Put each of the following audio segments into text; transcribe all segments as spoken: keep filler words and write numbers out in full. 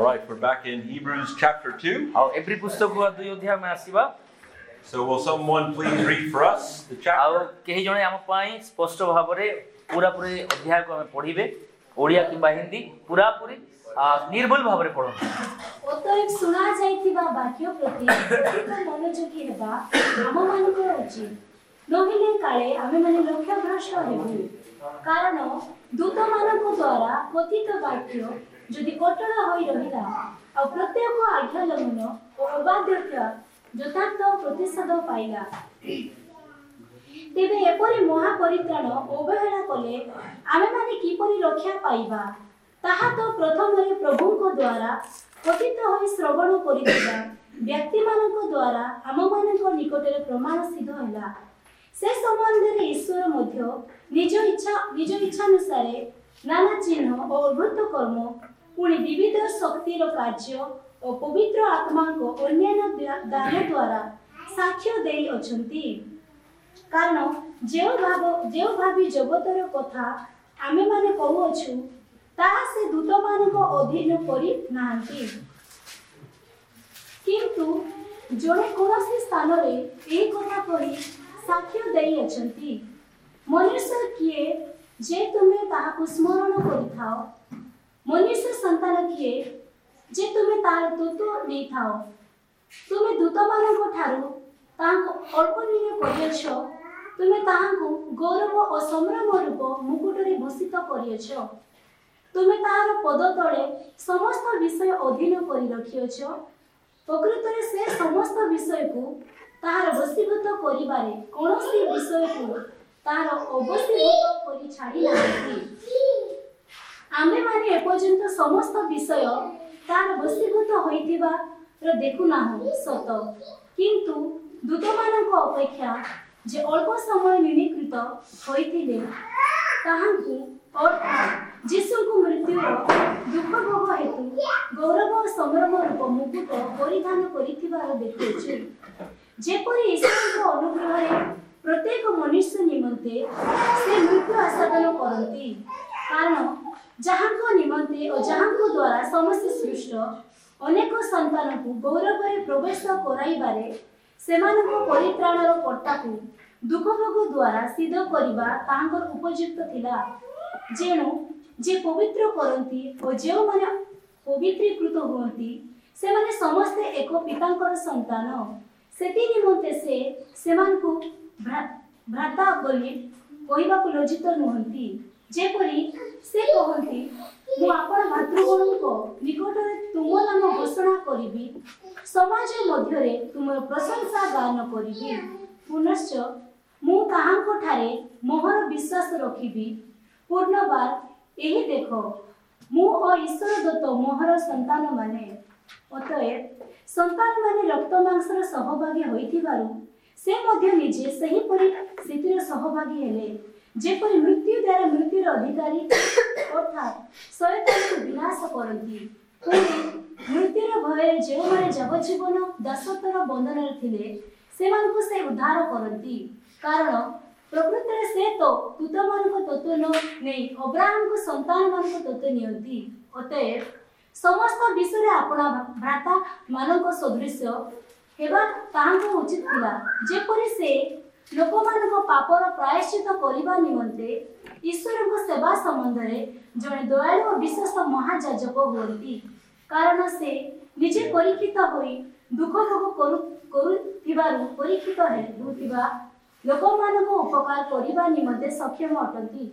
All right, we're back in Hebrews chapter two. ଆଉ ଏପ୍ରି ପୁସ୍ତକ ଦୁଇ ଅଧ୍ୟାୟ ଆମେ ଆସିବା। So will someone please read for us the ଆଉ chapter? କେହି ଜଣେ ଆମ ପାଇଁ ସ୍ପଷ୍ଟ ଭାବରେ ପୁରାପୁରି ଅଧ୍ୟାୟକୁ ଆମେ ପଢ଼ିବେ, ଓଡ଼ିଆ କିମ୍ବା ହିନ୍ଦୀ ପୁରାପୁରି ନିର୍ଭୁଲ ଭାବରେ ପଢ଼ନ୍ତୁ। ଅତଏବ ଶୁଣା ଯାଇଥିବା ବାକ୍ୟ ପ୍ରତି ମନୋଯୋଗୀ ହେବା ଆମମାନଙ୍କର ଉଚିତ, ନହେଲେ କାଳେ ଆମେମାନେ ଲକ୍ଷ୍ୟଭ୍ରଷ୍ଟ ହେବୁ। କାରଣ ଦୂତମାନଙ୍କ ଦ୍ୱାରା କଥିତ ବାକ୍ୟ ଯଦି ଅଟଳ ହୋଇ ରହିଲା, ଆଉ ପ୍ରତ୍ୟେକ ଆଜ୍ଞା ଲଙ୍ଘନ ଓ ଅବାଧ୍ୟତା ଯଥାର୍ଥ ପ୍ରତିଶୋଧ ପାଇଲା, ତେବେ ଏପରି ମହାପରିତ୍ରାଣ ଅବହେଳା କଲେ ଆମେମାନେ କିପରି ରକ୍ଷା ପାଇବା? ତାହା ତ ପ୍ରଥମରେ ପ୍ରଭୁଙ୍କ ଦ୍ୱାରା କଥିତ ହୋଇ ଶ୍ରବଣ କରିଥିବା ବ୍ୟକ୍ତିମାନଙ୍କ ଦ୍ୱାରା ଆମମାନଙ୍କ ନିକଟରେ ପ୍ରମାଣ ସିଦ୍ଧ ହେଲା। ସେ ସମ୍ବନ୍ଧରେ ଈଶ୍ୱର ମଧ୍ୟ ନିଜ ଇଚ୍ଛା ନିଜ ଇଚ୍ଛାନୁସାରେ ନାନା ଚିହ୍ନ ଓ ଅଦ୍ଭୁତ କର୍ମ, ପୁଣି ବିବିଧ ଶକ୍ତିର କାର୍ଯ୍ୟ ଓ ପବିତ୍ର ଆତ୍ମାଙ୍କ ଅନ୍ୟାନ୍ୟ ଦାନ ଦ୍ୱାରା ସାକ୍ଷ୍ୟ ଦେଇଅଛନ୍ତି। କାରଣ ଯେଉଁ ଭାବ ଯେଉଁ ଭାବି ଜଗତର କଥା ଆମେମାନେ କହୁଅଛୁ, ତାହା ସେ ଦୂତମାନଙ୍କ ଅଧୀନ କରି ନାହାନ୍ତି। କିନ୍ତୁ ଜଣେ କୌଣସି ସ୍ଥାନରେ ଏହି କଥା କହି ସାକ୍ଷ୍ୟ ଦେଇଅଛନ୍ତି, ମନୁଷ୍ୟ କିଏ ଯେ ତୁମେ ତାହାକୁ ସ୍ମରଣ କରିଥାଅ, ମନୁଷ୍ୟ ସନ୍ତାନ କିଏ ଯେ ତୁମେ ତାହାର ତତ୍ତ୍ୱ ନେଇଥାଅ। ତୁମେ ଦୂତମାନଙ୍କ ଠାରୁ ତାହାଙ୍କୁ ଅଳ୍ପ ଦିନ କରିଅଛ, ତୁମେ ତାହାଙ୍କୁ ଗୌରବ ଓ ସମ୍ଭ୍ରମ ରୂପ ମୁକୁଟରେ ଭୂଷିତ କରିଅଛ। ତୁମେ ତାହାର ପଦ ତଳେ ସମସ୍ତ ବିଷୟ ଅଧୀନ କରି ରଖିଅଛ। ପ୍ରକୃତରେ ସେ ସମସ୍ତ ବିଷୟକୁ ତାହାର ବଶୀଭୂତ କରିବାରେ କୌଣସି ବିଷୟକୁ ତାହାର ଅବଶୀଭୂତ କରି ଛାଡ଼ି ନାହାନ୍ତି। ଆମେମାନେ ଏପର୍ଯ୍ୟନ୍ତ ସମସ୍ତ ବିଷୟ ତାହାର ବଶୀଭୂତ ହୋଇଥିବାର ଦେଖୁନାହୁଁ ସତ, କିନ୍ତୁ ଦୂତମାନଙ୍କ ଅପେକ୍ଷା ଯେ ଅଳ୍ପ ସମୟ ନିମିତ୍ତ ହୋଇଥିଲେ, ତାହାଙ୍କୁ ଅର୍ଥାତ୍ ଯୀଶୁଙ୍କୁ ମୃତ୍ୟୁର ଦୁଃଖ ଭୋଗ ହେତୁ ଗୌରବ ଓ ସମ୍ଭ୍ରମ ରୂପ ମୁକୁଟ ପରିଧାନ କରିଥିବାର ଦେଖୁଅଛୁ। ଯେପରି ଈଶ୍ୱରଙ୍କ ଅନୁଗ୍ରହରେ ପ୍ରତ୍ୟେକ ମନୁଷ୍ୟ ନିମନ୍ତେ ସେ ମୃତ୍ୟୁ ଆସ୍ୱାଦନ କରନ୍ତି। କାରଣ ଯାହାଙ୍କ ନିମନ୍ତେ ଓ ଯାହାଙ୍କ ଦ୍ୱାରା ସମସ୍ତେ ସୃଷ୍ଟ ଅନେକ ସନ୍ତାନକୁ ଗୌରବରେ ପ୍ରବେଶ କରାଇବାରେ ସେମାନଙ୍କ ପରିତ୍ରାଣର କର୍ତ୍ତାକୁ ଦୁଃଖ ଭୋଗ ଦ୍ୱାରା ସିଦ୍ଧ କରିବା ତାହାଙ୍କର ଉପଯୁକ୍ତ ଥିଲା। ଯେଣୁ ଯେ ପବିତ୍ର କରନ୍ତି ଓ ଯେଉଁମାନେ ପବିତ୍ରୀକୃତ ହୁଅନ୍ତି, ସେମାନେ ସମସ୍ତେ ଏକ ପିତାଙ୍କର ସନ୍ତାନ। ସେଥି ନିମନ୍ତେ ସେ ସେମାନଙ୍କୁ ଭ୍ରାତା ବୋଲି କହିବାକୁ ଲଜ୍ଜିତ ନୁହନ୍ତି। ଯେପରି ସେ କହନ୍ତି, ମୁଁ ଆପଣ ଭାତୃଗଣଙ୍କ ନିକଟରେ ତୁମ ନାମ ଘୋଷଣା କରିବି, ସମାଜ ମଧ୍ୟରେ ତୁମର ପ୍ରଶଂସା ଗାନ କରିବି। ପୁନଶ୍ଚ ମୁଁ ତାହାଙ୍କଠାରେ ମୋହର ବିଶ୍ୱାସ ରଖିବି। ପୁନର୍ବାର ଏହି ଦେଖ, ମୁଁ ଓ ଈଶ୍ୱର ଦତ୍ତ ମୋହର ସନ୍ତାନମାନେ। ଅତଏବ ସନ୍ତାନମାନେ ରକ୍ତ ମାଂସର ସହଭାଗୀ ହୋଇଥିବାରୁ ସେ ମଧ୍ୟ ନିଜେ ସେହିପରି ସେଥିରେ ସହଭାଗୀ ହେଲେ, ଯେପରି ମୃତ୍ୟୁ ଦ୍ୱାରା ମୃତ୍ୟୁର ଅଧିକାରୀ ଅର୍ଥାତ୍ ଶୟତାନକୁ ବିନାଶ କରନ୍ତି, ପୁଣି ମୃତ୍ୟୁର ଭୟରେ ଯେଉଁମାନେ ଯାବଜ୍ଜୀବନ ଦାସତ୍ୱର ବନ୍ଧନରେ ଥିଲେ ସେମାନଙ୍କୁ ସେ ଉଦ୍ଧାର କରନ୍ତି। କାରଣ ପ୍ରକୃତରେ ସେ ତ ଦୂତମାନଙ୍କ ତତ୍ତ୍ୱ ନ ନେଇ ଅବ୍ରାହମଙ୍କ ସନ୍ତାନମାନଙ୍କ ତତ୍ତ୍ୱ ନିଅନ୍ତି। ଅତଏବ ସମସ୍ତ ବିଷୟରେ ଆପଣା ଭ୍ରାତାମାନଙ୍କ ସଦୃଶ୍ୟ ହେବା ତାହାଙ୍କ ଉଚିତ ଥିଲା, ଯେପରି ସେ ଲୋକମାନଙ୍କ ପାପର ପ୍ରାୟଶ୍ଚିତ କରିବା ନିମନ୍ତେ ଈଶ୍ୱରଙ୍କ ସେବା ସମ୍ବନ୍ଧରେ ଜଣେ ଦୟାଳୁ ଓ ବିଶ୍ୱସ୍ତ ମହାଯାଜକ ହୁଅନ୍ତି। କାରଣ ସେ ନିଜେ ପରୀକ୍ଷିତ ହୋଇ ଦୁଃଖ ଭୋଗ କରୁଥିବାରୁ ପରୀକ୍ଷିତ ହେଉଥିବା ଲୋକମାନଙ୍କ ଉପକାର କରିବା ନିମନ୍ତେ ସକ୍ଷମ ଅଟନ୍ତି।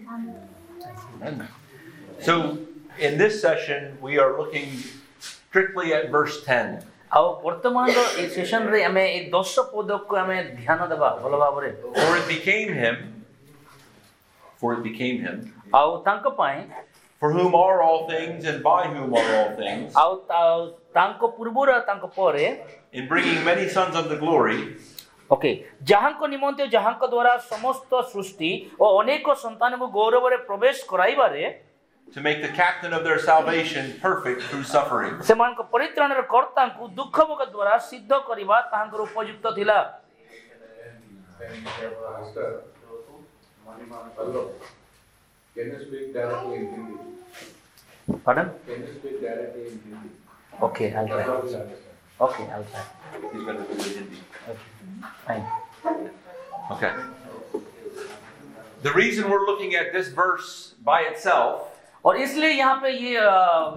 So in this session we are looking strictly at verse ten. ଆଉ ବର୍ତ୍ତମାନର ଏହି ସେସନରେ ଆମେ ଏହି ଦଶ ପଦକୁ ଆମେ ଧ୍ୟାନ ଦେବା ଭଲ ଭାବରେ। For it became him, for it became him, ଆଉ ତାଙ୍କ ପାଇଁ, for whom are all things and by whom are all things, ଆଉ ତାଙ୍କ ପୂର୍ବରୁ ତାଙ୍କ ପରେ, in bringing many sons unto glory, okay, ଯାହାଙ୍କ ନିମନ୍ତେ ଯାହାଙ୍କ ଦ୍ୱାରା ସମସ୍ତ ସୃଷ୍ଟି ଓ ଅନେକ ସନ୍ତାନଙ୍କୁ ଗୌରବରେ ପ୍ରବେଶ କରାଇବାରେ, to make the captain of their salvation perfect through suffering. ସେମାନଙ୍କ ପରିତ୍ରାଣର କର୍ତ୍ତାଙ୍କୁ ଦୁଃଖ ଭୋଗ ଦ୍ୱାରା ସିଦ୍ଧ କରିବା ତାହାଙ୍କର ଉପଯୁକ୍ତ ଥିଲା। Can you speak directly in Hindi? Pardon? Can you speak directly in Hindi? Okay, I'll try. Okay, I'll try. He's going to do it in Hindi. Okay, fine. Okay. The reason we're looking at this verse by itself और इसलिए यहाँ पे ये अ,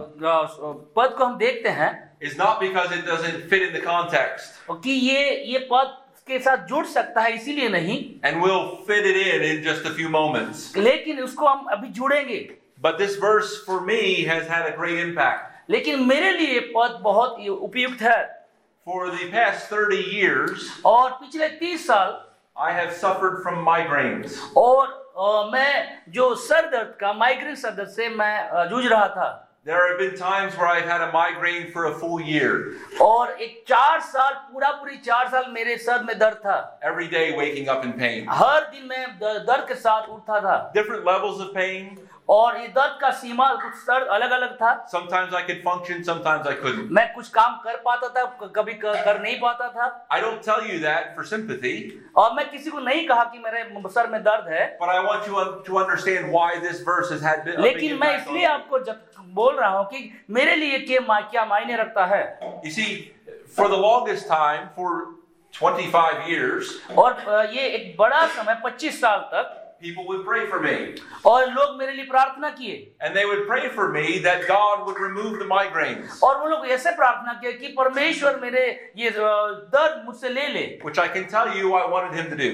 अ, पद को हम देखते हैं is not because it doesn't fit in the context, कि ये ये पद के साथ जुड़ सकता है इसीलिए नहीं, and we'll fit it in in just a few moments. लेकिन उसको हम अभी जुड़ेंगे. But this verse for me has had a great impact. लेकिन मेरे लिए पद बहुत ही उपयुक्त है. For the past thirty years, और पिछले तीस साल I have suffered from migraines. और अ, मैं जो सर दर्द का माइग्रेन सर दर्द से मैं अ, जूझ रहा था. There have been times where I've had a migraine for a full year. और एक चार साल पूरा पूरी चार साल मेरे सर में दर्द था. Every day waking up in pain. हर दिन मैं द- दर्द के साथ उठता था. Different levels of pain. और ये दर्द का सीमा कुछ दर्द अलग अलग था. Sometimes I could function, sometimes I couldn't. मैं कुछ काम कर पाता था, कभी क- कर नहीं पाता था. I don't tell you that for sympathy, और मैं किसी को नहीं कहा कि मेरे सर में दर्द है. but I want you un- to understand why this verse has had a big लेकिन मैं impact on इसलिए me. आपको जब बोल रहा हूँ कि मेरे लिए क्या मा- क्या मायने रखता है. You see, for the longest time, for twenty-five years, और अ, ये एक बड़ा समय पच्चीस साल तक people would pray for me. और लोग मेरे लिए प्रार्थना किए. And they would pray for me that God would remove the migraines, और वो लोग ऐसे प्रार्थना किए कि परमेश्वर मेरे ये अ, दर्द मुझसे ले ले. which I can tell you I wanted him to do.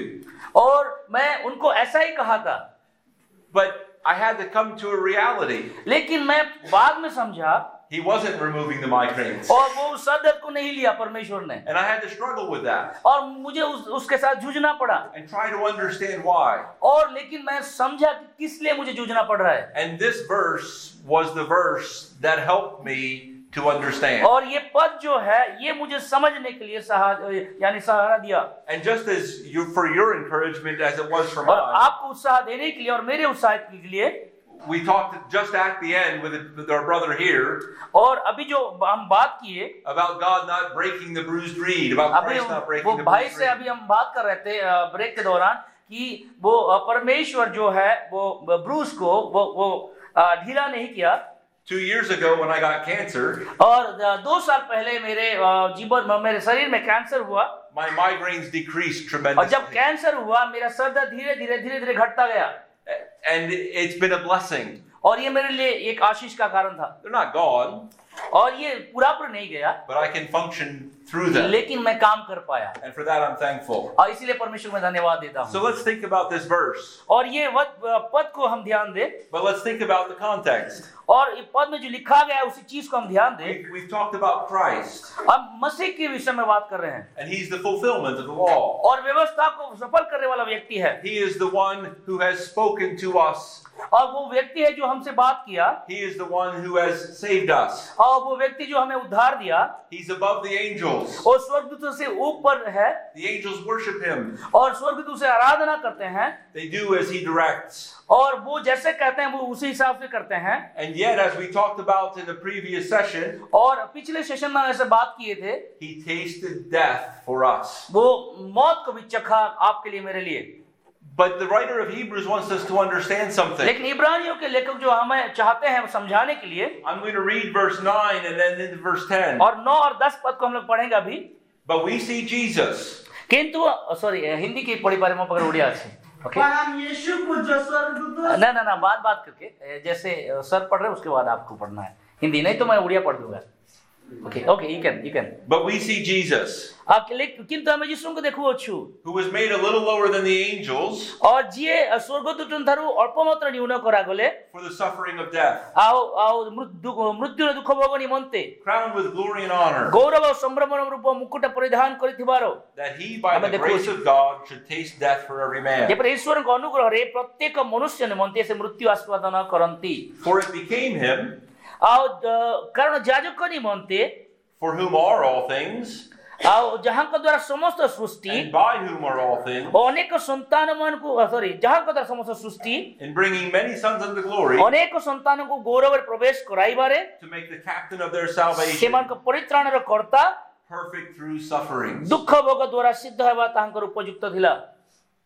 और मैं उनको ऐसा ही कहा था. But I had to come to a reality. लेकिन मैं बाद में समझा He wasn't removing the migraines. और वो उस सर दर्द को नहीं लिया परमेश्वर ने. And I had to struggle with that और मुझे उस, उसके साथ जूझना पड़ा. and try to understand why. और लेकिन मैं समझा कि किस लिए मुझे जूझना पड़ रहा है. And this verse was the verse that helped me to understand. और ये पद जो है ये मुझे समझने के लिए सहारा यानी सहारा दिया. And just as you, for your encouragement as it was for और mine, आपको उत्साह देने के लिए और मेरे उत्साह के लिए. we talked just at the end with, with our brother here और अभी जो हम बात किए about God not breaking the bruised reed, about अभी Christ not वो breaking the भाई bruised से reed. अभी हम बात कर रहे थे अ, ब्रेक के दौरान कि वो अ, परमेश्वर जो है वो ब्रूस को वो वो अ, ढीला नहीं किया. Two years ago when I got cancer, और अ, दो साल पहले मेरे अ, जीवन में मेरे शरीर में कैंसर हुआ. my migraines decreased और tremendously. जब कैंसर हुआ मेरा सर दर्द धीरे धीरे धीरे धीरे घटता गया. And it's been a blessing. और ये मेरे लिए एक आशीष का कारण था. They're not gone, और ये पूरा पूरा नहीं गया but I can function through them. लेकिन मैं काम कर पाया. And for that I'm thankful. और इसीलिए परमेश्वर में धन्यवाद देता So हूँ. let's think about this verse. और ये वत- पद को हम ध्यान दें. But let's think about the context. और ये पद में जो लिखा गया है उसी चीज को हम ध्यान दें. We, we've talked about Christ, हम मसीह के विषय में बात कर रहे हैं. and He's the fulfillment of the law. और व्यवस्था को सफल करने वाला व्यक्ति है. He is the one who has spoken to us. और वो व्यक्ति है जो हमसे बात किया. He is the one who has saved us. और वो व्यक्ति जो हमें उद्धार दिया. He's above the angels. और स्वर्गदूतों से ऊपर है. The angels worship Him. और स्वर्गदूत उसे आराधना करते हैं. They do as He directs. और वो जैसे कहते हैं वो उसी हिसाब से करते हैं. And yet, as we talked about in the previous session, और पिछले सेशन में ऐसे बात किए थे. He tasted death for us. वो मौत को भी चखा आपके लिए मेरे लिए. But the writer of Hebrews wants us to understand something. लेकिन इब्रानियों के लेखक जो हमें चाहते हैं समझाने के लिए. I'm going to read verse nine and then into verse ten. और नौ और दस पद को हम लोग पढ़ेंगे अभी. But we see Jesus. किंतु सॉरी हिंदी की पढ़ी पारे में पकड़ उड़िया अच्छी. ओके परम यीशु को जो स्वर्गदूत ना ना ना बात बात करके जैसे सर पढ़ रहे उसके बाद आपको पढ़ना है हिंदी, नहीं तो मैं उड़िया पढ़ दूंगा. Okay okay you can you can. But we see Jesus, କିନ୍ତୁ ଆମେ ଯୀଶୁଙ୍କୁ ଦେଖୁଅଛୁ who was made a little lower than the angels और ଯିଏ ସ୍ୱର୍ଗଦୂତଙ୍କ ଠାରୁ ଅଳ୍ପ ମାତ୍ର ନ୍ୟୁନ କରାଗଲେ for the suffering of death, ଆଉ ଆଉ ମୃତ୍ୟୁର ଦୁଃଖ ଭୋଗ ନିମନ୍ତେ crowned with glory and honor, ଗୌରବ ଓ ସମ୍ଭ୍ରମର ରୂପ ମୁକୁଟ ପରିଧାନ କରିଥିବାର that he by ଆମେ the ଦେଖୁଅଛୁ. grace of God should taste death for every man. ଯେପରି ଈଶ୍ୱରଙ୍କ ଅନୁଗ୍ରହରେ ପ୍ରତ୍ୟେକ ମନୁଷ୍ୟ ନିମନ୍ତେ ସେ ମୃତ୍ୟୁ ଆସ୍ୱାଦନ କରନ୍ତି. For it became him, ଆଉ କାରଣ ଯାଜକ ନିମନ୍ତେ for whom are all things, ଆଉ ଯାହାଙ୍କ ଦ୍ୱାରା ସମସ୍ତ ସୃଷ୍ଟି and by whom are all things, ଓ ଅନେକ ସନ୍ତାନ ମାନଙ୍କୁ ସରି ଯାହାଙ୍କ ଦ୍ୱାରା ସମସ୍ତ ସୃଷ୍ଟି in bringing many sons unto glory, ଅନେକ ସନ୍ତାନଙ୍କୁ ଗୌରବରେ ପ୍ରବେଶ କରାଇବାରେ to make the captain of their salvation ସେମାନଙ୍କ ପରିତ୍ରାଣର କର୍ତ୍ତା perfect through sufferings. ଦୁଃଖ ଭୋଗ ଦ୍ୱାରା ସିଦ୍ଧ ହେବା ତାହାଙ୍କର ଉପଯୁକ୍ତ ଥିଲା.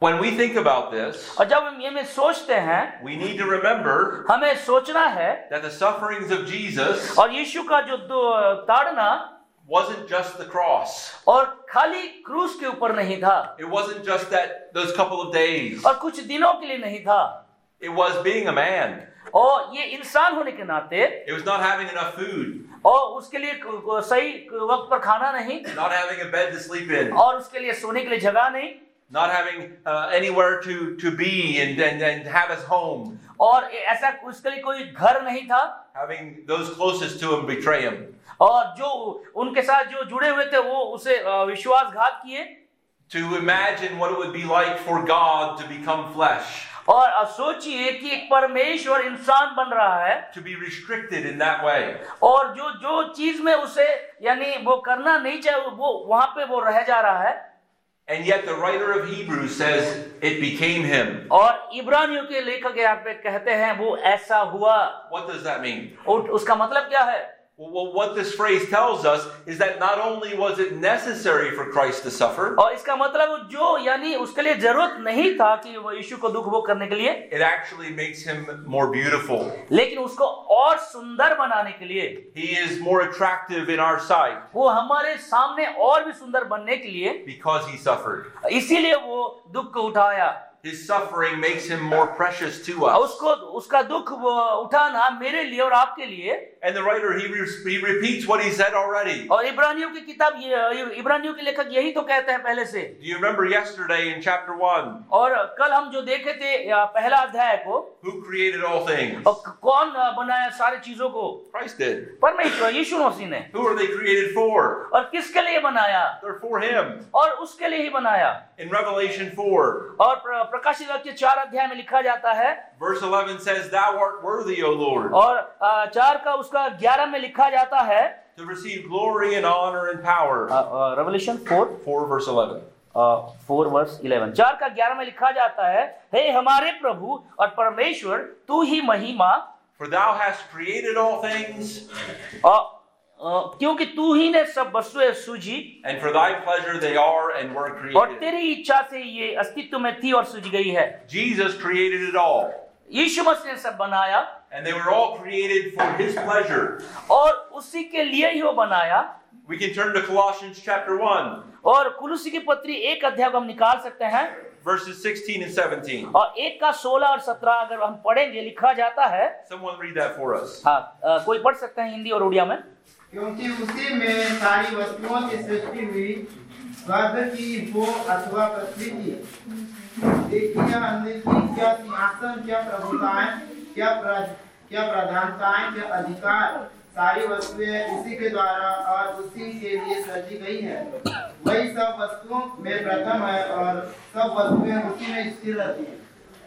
When we think about this, और जब हम ये में सोचते हैं, we need to remember हमें सोचना है that the sufferings of Jesus और यीशु का जो दो- ताड़ना wasn't just the cross. और खाली क्रूस के ऊपर नहीं था It wasn't just that those couple of days. और कुछ दिनों के लिए नहीं था, It was being a man. और ये इंसान होने के नाते It was not having enough food, और उसके लिए क- क- सही वक्त पर खाना नहीं not having a bed to sleep in, और उसके लिए सोने के लिए जगह नहीं not having uh, anywhere to, to be and, and, and have his home, और ऐसा उसके लिए कोई घर नहीं था having those closest to him betray him. और जो उनके साथ जो जुड़े हुए थे वो उसे अ, विश्वासघात किए To imagine what it would be like for God to become flesh, और अ, सोचिए कि एक परमेश्वर इंसान बन रहा है to be restricted in that way. और जो जो चीज में उसे यानी वो करना नहीं चाहिए वो वहां पे वो रह जा रहा है And yet the writer of Hebrews says it became him. और इब्रानियों के लेखक यहाँ पे कहते हैं वो ऐसा हुआ। What does that mean? और उसका मतलब क्या है? Well, what this phrase tells us is that not only was it necessary for Christ to suffer, और इसका मतलब जो यानी उसके लिए जरूरत नहीं था कि वो यीशु को दुख भोग करने के लिए, it actually makes him more beautiful. लेकिन उसको और सुंदर बनाने के लिए, He is more attractive in our sight वो हमारे सामने और भी सुंदर बनने के लिए because he suffered. इसीलिए वो दुख को उठाया। His suffering makes him more precious to और us. उसको उसका दुख वो उठाना मेरे लिए और आपके लिए। And the writer, he, re- he repeats what he said already. और इब्रानियों की किताब ये इब्रानियों के लेखक यही तो कहते हैं पहले से। Do you remember yesterday in chapter one? और कल हम जो देखे थे या पहला अध्याय को, Who created all things? और कौन बनाया सारी चीजों को? Christ did. परमेश्वर यीशु मसीह ने। Who are they created for? और किसके लिए बनाया? They're for him. और उसके लिए ही बनाया। In Revelation four, और प्र- प्रकाशित वाक्य चार अध्याय में लिखा जाता है, verse eleven says, Thou art worthy, O Lord, और अ, चार का उसका ग्यारह में लिखा जाता है, to receive glory and honor and power. Revelation four four verse eleven. Four verse eleven, चार का ग्यारह में लिखा जाता है, हे हमारे प्रभु और परमेश्वर तू ही महिमा, For thou hast created all things, और अ, क्योंकि तू ही ने सब वस्तुएं सूझी and for thy pleasure they are and were और created. तेरी इच्छा से ये अस्तित्व में थी और सूझ गई है। Jesus created it all, यीशु मसीह ने सब बनाया and they were all created for his pleasure. और उसी के लिए ही वो बनाया। We can turn to Colossians chapter one, और कुलुसी की पत्री एक अध्याय को हम निकाल सकते हैं, verses sixteen and seventeen. और एक का सोलह और सत्रह अगर हम पढ़ेंगे, लिखा जाता है। Someone read that for us. हाँ, अ, कोई पढ़ सकता है हिंदी और उड़िया में। क्योंकि उसी में सारी वस्तुओं की सृष्टि हुई, स्वर्ग की हो अथवा पृथ्वी की, देखी या अनदेखी, क्या सिंहासन, क्या प्रभुताएं, क्या प्र- क्या प्रधानताएं, क्या अधिकार, सारी वस्तुएं उसी के द्वारा और उसी के लिए सृजी गई है। वही सब वस्तुओं में प्रथम है और सब वस्तुएं उसी में स्थिर रहती हैं।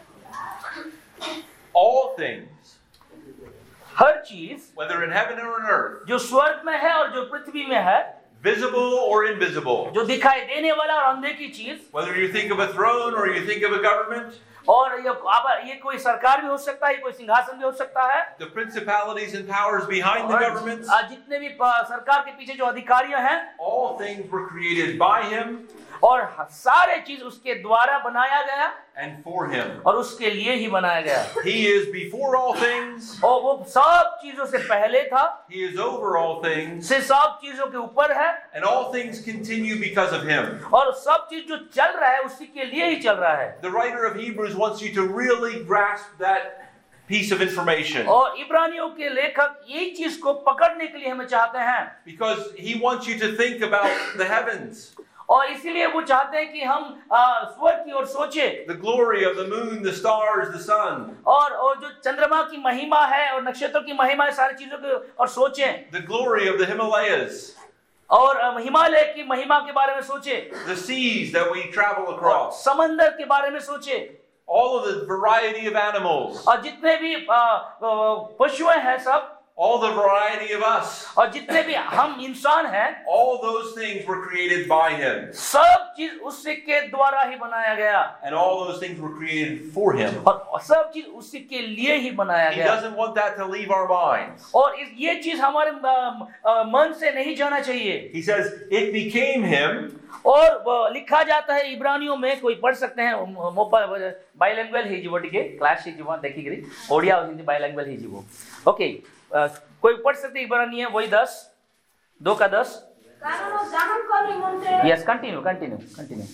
All things, हर चीज whether in heaven or on earth, जो स्वर्ग में है और जो पृथ्वी में है, visible or invisible, जो दिखाई देने वाला और अनदेखी चीज, whether you think of a throne or you think of a government, और ये आप ये कोई सरकार भी हो सकता है, ये कोई सिंहासन भी हो सकता है, the principalities and powers behind the और governments, आ, जितने भी प- सरकार के पीछे जो अधिकारियां हैं, all things were created by him और सारे चीज उसके द्वारा बनाया गया and for him. और उसके लिए ही बनाया गया। He is before all things, और वो सब चीजों से पहले था, he is over all things, से सब चीजों के ऊपर है, and all things continue because of him. और सब चीज जो चल रहा है उसी के लिए ही चल रहा है। The writer of Hebrews wants you to really grasp that piece of information, और इब्रानियों के लेखक यही चीज को पकड़ने के लिए हमें चाहते हैं, because he wants you to think about the heavens, और इसीलिए वो चाहते हैं कि हम आ, स्वर्ग की ओर सोचें, the glory of the moon, the stars, the sun, और और जो चंद्रमा की महिमा है और नक्षत्रों की महिमा है, सारी चीजों की और सोचें, the glory of the Himalayas, और अ, हिमालय की महिमा के बारे में सोचें, the seas that we travel और across, समंदर के बारे में सोचें, all of the variety of animals, और जितने भी आ, आ, पशुएं हैं सब, all the variety of us, और जितने भी हम इंसान हैं, all those things were created by him. सब चीज उसी के द्वारा ही बनाया गया, And all those things were created for him. और सब चीज उसी के लिए ही बनाया He गया। doesn't want that to leave our minds. और इस ये चीज हमारे अ, अ, मन से नहीं जाना चाहिए। He says, it became him. और वो लिखा जाता है इब्रानियों में, कोई पढ़ सकते हैं, बाइलिंगुअल ହେଇଯିବ ଟିକେ କ୍ଲାସ୍ ହେଇଯିବ ଦେଖିକିରି ଓଡ଼ିଆ ଆଉ ହିନ୍ଦୀ ବାଇଲିंगुअल ହେଇଯିବ। ओके, कोई पढ़ सकते इब्रानी वही दस दो का दस। कारण जहाँ निमंत्रण यस, कंटिन्यू कंटिन्यू कंटिन्यू।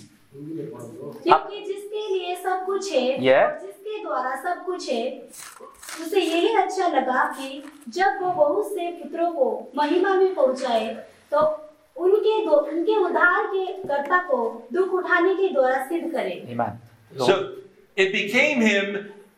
क्योंकि जिसके लिए सब कुछ है Yeah. और जिसके द्वारा सब कुछ है, उसे यही अच्छा लगा कि जब वो बहुत से पुत्रों को महिमा में पहुंचाए तो उनके दो उनके उद्धार के कर्ता को दुख उठाने के द्वारा सिद्ध करे। Amen. So it became him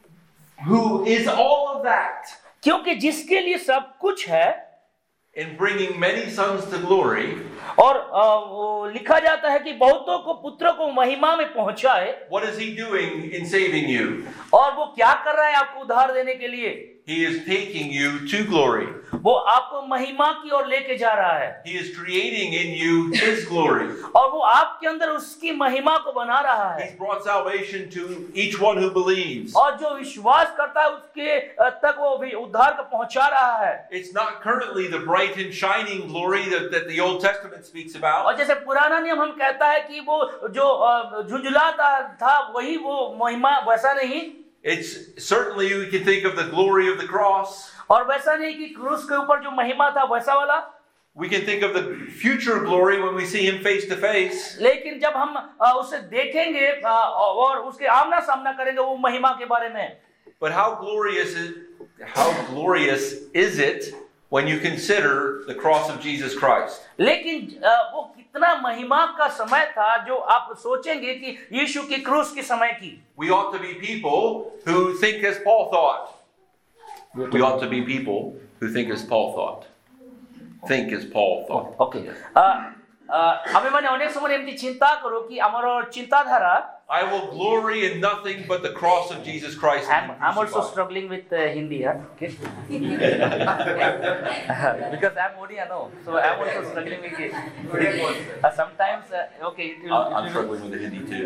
who is all of that. क्योंकि जिसके लिए सब कुछ है, In bringing many sons to glory, और अ, वो लिखा जाता है कि बहुतों को पुत्रों को महिमा में पहुंचाए। what is he doing in saving you? और वो क्या कर रहा है आपको उद्धार देने के लिए? He is taking you to glory. वो आपको महिमा की ओर लेके जा रहा है, He is creating in you his glory. और वो आपके अंदर उसकी महिमा को बना रहा है। He's brought salvation to each one who believes. और जो विश्वास करता है उसके अ, तक वो भी उद्धार को पहुंचा रहा है। It's not currently the bright and shining glory that, that the Old Testament speaks about. और जैसे पुराना नियम हम कहता है कि वो जो अ, झुंझुलाता था वही वो महिमा, वैसा नहीं। It's certainly we can think of the glory of the cross. और वैसा नहीं कि क्रूस के ऊपर जो महिमा था वैसा वाला। We can think of the future glory when we see him face to face. लेकिन जब हम अ, उसे देखेंगे अ, और उसके आमना सामना करेंगे वो महिमा के बारे में। But how glorious is how glorious is it when you consider the cross of Jesus Christ? लेकिन अ, वो कितना महिमा का समय था जो आप सोचेंगे कि यीशु की क्रूस के समय की। We ought to be people who think as Paul thought. We ought to be people who think as Paul thought. Think as Paul thought. Okay, ଆମେ ମାନେ ଅନେକ ସମୟରେ ଏମିତି ଚିନ୍ତା କରୁ କି ଆମର ଚିନ୍ତାଧାରା। I will glory in nothing but the cross of Jesus Christ. and I'm, Him I'm also crucified. struggling with uh, Hindi, huh? Okay. Because I'm Odia, no, so I'm also struggling with it. Uh, sometimes, uh, okay. It will, I'm it I'm will, struggling with the Hindi too.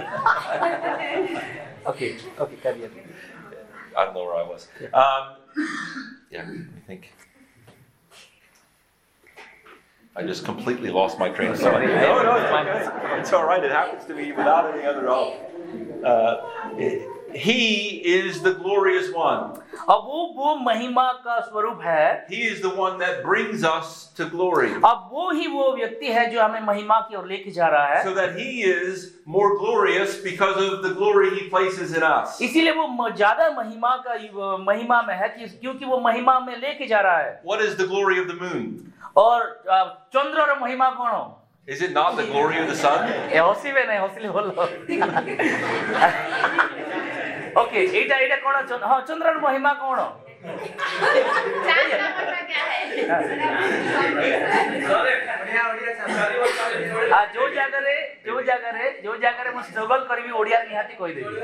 okay, okay, carry on. I don't know where I was. Um, yeah, I think. I just completely lost my train of thought. Sorry. No, no, it's fine. It's all right. It happens to me without any other help. Uh, he is the glorious one. अब वो वो महिमा का स्वरूप है। He is the one that brings us to glory. अब वो ही वो व्यक्ति है जो हमें महिमा की ओर लेके जा रहा है। So that he is more glorious because of the glory he places in us. इसीलिए वो म- ज्यादा महिमा का वो महिमा में है कि क्योंकि वो महिमा में लेके जा रहा है। What is the glory of the moon? और अ, चंद्र रो महिमा कौन हो? Is it not the glory of the sun? ए हसिबे नहीं, हसिले बोलो। ओके, एटा एटा कौन चंद्र? हां, चंद्र रो महिमा कौन हो? आ जो जगह रे जो जगह रे जो जगह रे मैं स्ट्रगल करबी ओडिया निहाती कहि देबी।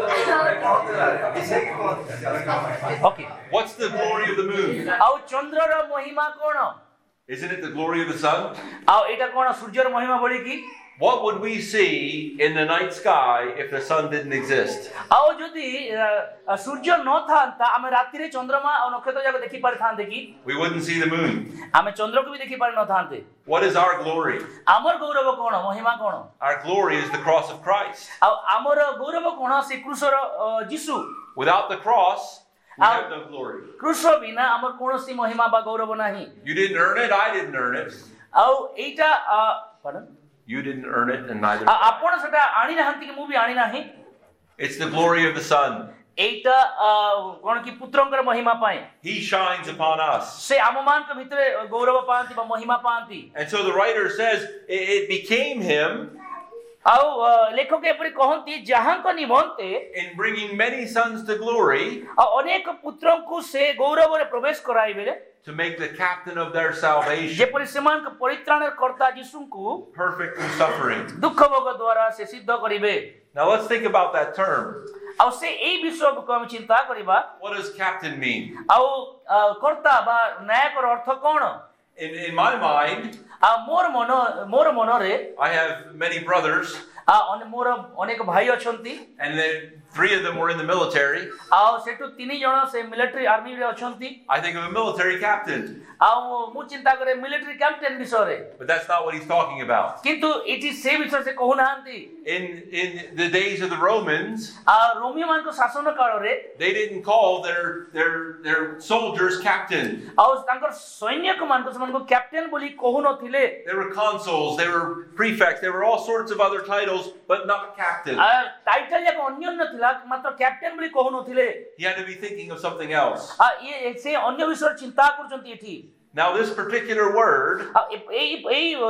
Okay, What's the glory of the moon? आउ चंद्र रो महिमा कौन हो? Isn't it the glory of the sun? आउ एटा कौन सूर्य रो महिमा बड़ी की? What would we see in the night sky if the sun didn't exist? आउ जदि अ, सूर्य न थांता आमे राति रे चंद्रमा और नक्षत्र जाको देखि पारथांते की? We wouldn't see the moon. आमे चंद्र को भी देखि पार न थांते। What is our glory? आमर गौरव कौन हो? महिमा कौन हो? Our glory is the cross of Christ. आउ आमर गौरव कौन हो? से क्रूसर जीसु। Without the cross, we Our- have no glory. क्रूस बिना आमर कोनोसी महिमा बा गौरव नाही। You didn't earn it, I didn't earn it. आउ एटा pardon You didn't earn it, and neither. आ- आपण सेटा आनी नाहंती कि मु भी आनी नाही। It's the glory of the sun. एटा कोन की पुत्रंकर महिमा पाए He shines upon us. से आममान के भितरे गौरव पांती बा महिमा पांती। And so the writer says it, it became him आउ लेखक एपरि कहंती जहां को निमंते in bringing many sons to glory आ अनेक पुत्रं को से गौरव रे प्रवेश कराइबे to make the captain of their salvation जेपरि समान के परित्राणर कर्ता यीशु को perfect through suffering. दुख भोग द्वारा से सिद्ध करिबे। Now let's think about that term. ଆଉ ସେ ଏଇ ବିଷୟକୁ ଆମେ ଚିନ୍ତା କରିବା What does captain mean? ଆଉ କର୍ତ୍ତା ବା ନାୟକର ଅର୍ଥ କ'ଣ? In, in my mind, ଆଉ ମୋର ମନ ମୋର ମନରେ I have many brothers, ମୋର ଅନେକ ଭାଇ ଅଛନ୍ତି, and then three of them were in the military. ଆଉ ସେଠୁ ତିନି ଜଣ ସେ ମିଲିଟାରୀ ଆର୍ମିରେ ଅଛନ୍ତି। I think of a military captain. ଆଉ ମୁଁ ଚିନ୍ତା କରେ ମିଲିଟାରୀ କ୍ୟାପ୍ଟେନ୍ ବିଷୟରେ। But that's not what he's talking about. କିନ୍ତୁ ଏଠି ସେ ବିଷୟରେ ସେ କହୁନାହାନ୍ତି। In in the days of the Romans, ଆଉ ରୋମିଓମାନଙ୍କ ଶାସନ କାଳରେ they didn't call their their their soldiers captain. ଆଉ ତାଙ୍କର ସୈନିକମାନଙ୍କୁ ସେମାନଙ୍କୁ କ୍ୟାପ୍ଟେନ୍ ବୋଲି କହୁନଥିଲେ। They were consuls, they were prefects, there were all sorts of other titles, but not captain. Title ଯାକ ଅନ୍ୟ ନଥିଲା, ମାତ୍ର କ୍ୟାପ୍ଟେନ୍ ବୋଲି କହୁନଥିଲେ। He had to be thinking of something else. ସେ ଅନ୍ୟ ବିଷୟରେ ଚିନ୍ତା କରୁଛନ୍ତି ଏଠି। Now this particular word, ଏଇ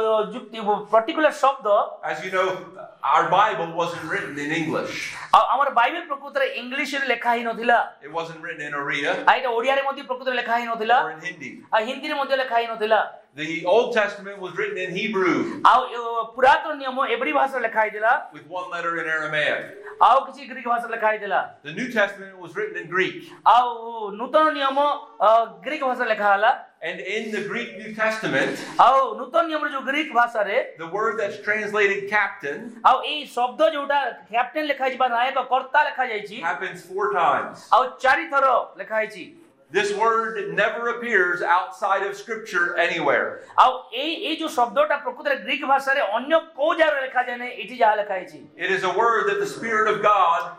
ଏଇ particular ଶବ୍ଦ, as you know, our Bible wasn't written in English. ଆମର ବାଇବେଲ ପ୍ରକୃତରେ ଇଂଲିଶରେ ଲେଖା ହେଇ ନଥିଲା। It wasn't written in Oriya ଏଇଟା ଓଡ଼ିଆରେ ମଧ୍ୟ ପ୍ରକୃତରେ ଲେଖା ହେଇ ନଥିଲା, or in Hindi. ଆଉ ହିନ୍ଦୀରେ ମଧ୍ୟ ଲେଖା ହେଇ ନଥିଲା। The Old Testament was written in Hebrew ଆଉ ପୁରାତନ ନିୟମ ଏବ୍ରୀ ଭାଷାରେ ଲେଖା ହେଇଥିଲା, with one letter in Aramaic. ଆଉ କିଛି ଗ୍ରୀକ ଭାଷାରେ ଲେଖା ହେଇଥିଲା। The New Testament was written in Greek. ଆଉ ନୂତନ ନିୟମ ଗ୍ରୀକ ଭାଷାରେ ଲେଖା ହେଲା। And in the Greek New Testament, ଆଉ ନୂତନ ନିୟମର ଯୋଉ ଗ୍ରୀକ ଭାଷାରେ the word that's translated captain ଆଉ ଏଇ ଶବ୍ଦ ଯୋଉଟା କ୍ୟାପ୍ଟେନ୍ ଲେଖା ହେଇଛି ବା ନାୟକ କର୍ତ୍ତା ଲେଖା ଯାଇଛି, happens four times. ଆଉ ଚାରି ଥର ଲେଖା ହେଇଛି। This word never appears outside of Scripture anywhere. ଆଉ ଏଇ ଏଇ ଯୋଉ ଶବ୍ଦଟା ପ୍ରକୃତରେ ଗ୍ରୀକ ଭାଷାରେ ଅନ୍ୟ କୋଉ ଜାଗାରେ ଲେଖା ଯାଏ ନାହିଁ, ଏଠି ଯାହା ଲେଖା ହେଇଛି। It is a word that the Spirit of God,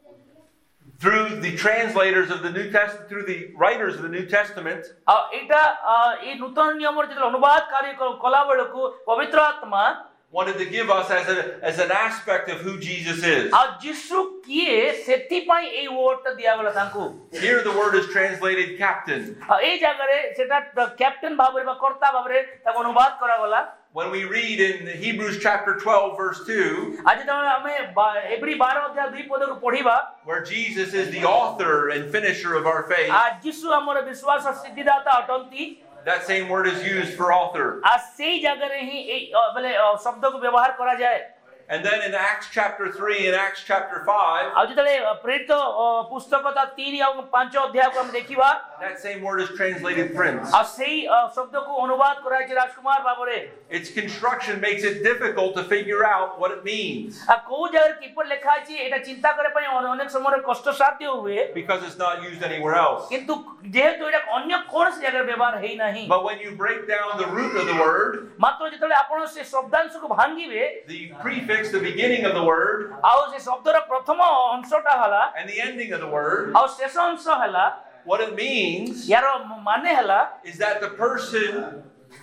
through the translators of the New Testament, through the writers of the New Testament, ଆଉ ଏଇଟା ଏଇ ନୂତନ ନିୟମର ଯେତେବେଳେ ଅନୁବାଦକାରୀ କଲା ବେଳକୁ ପବିତ୍ର ଆତ୍ମା wanted to give us as, a, as an aspect of who Jesus is. ଆଉ ଯୀଶୁ କିଏ ସେଥିପାଇଁ ଏଇ ୱାର୍ଡଟା ଦିଆଗଲା ତାଙ୍କୁ। Here the word is translated captain. ଆଉ ଏଇ ଜାଗାରେ ସେଟା କ୍ୟାପ୍ଟେନ୍ ଭାବରେ ବା କର୍ତ୍ତା ଭାବରେ ତାକୁ ଅନୁବାଦ କରାଗଲା। When we read in Hebrews chapter twelve verse two, ଆଜି ଯେତେବେଳେ ଆମେ ଏବ୍ରୀ ବାର ଅଧ୍ୟାୟ ଦୁଇ ପଦକୁ ପଢିବା, where Jesus is the author and finisher of our faith, ଆ ଯୀଶୁ ଆମର ବିଶ୍ୱାସ ସିଦ୍ଧିଦାତା ଅଟନ୍ତି। that same word is used for author. ଆ ସେଇ ଜାଗାରେ ହିଁ ଏଇ ବୋଲେ ଶବ୍ଦକୁ ବ୍ୟବହାର କରାଯାଏ। And then in Acts chapter three and Acts chapter five, ଆଉ ଯେତେବେଳେ ପ୍ରେରିତ ପୁସ୍ତକ ତା ତିନି ଆଉ ପାଞ୍ଚ ଅଧ୍ୟାୟକୁ ଆମେ ଦେଖିବା, that same word is translated prince. ଆଉ ସେଇ ଶବ୍ଦକୁ ଅନୁବାଦ କରାଯାଇଛି ରାଜକୁମାର ଭାବରେ। Its construction makes it difficult to figure out what it means ଆଉ କୋଉ ଜାଗାରେ କିପରି ଲେଖା ଅଛି ଏଇଟା ଚିନ୍ତା କରିବା ପାଇଁ ଅନେକ ସମୟରେ କଷ୍ଟସାଧ୍ୟ ହୁଏ, because it's not used anywhere else. କିନ୍ତୁ ଯେହେତୁ ଏଇଟା ଅନ୍ୟ କୌଣସି ଜାଗାରେ ବ୍ୟବହାର ହେଇନାହିଁ। But when you break down the root of the word, ମାତ୍ର ଯେତେବେଳେ ଆପଣ ସେ ଶବ୍ଦାଂଶକୁ ଭାଙ୍ଗିବେ, the prefix, the beginning of the word, ଆଉ ସେ ଶବ୍ଦର ପ୍ରଥମ ଅଂଶଟା ହେଲା and the ending of the word, ଆଉ ଶେଷ ଅଂଶ ହେଲା, what it means ୟାର ମାନେ ହେଲା is that the person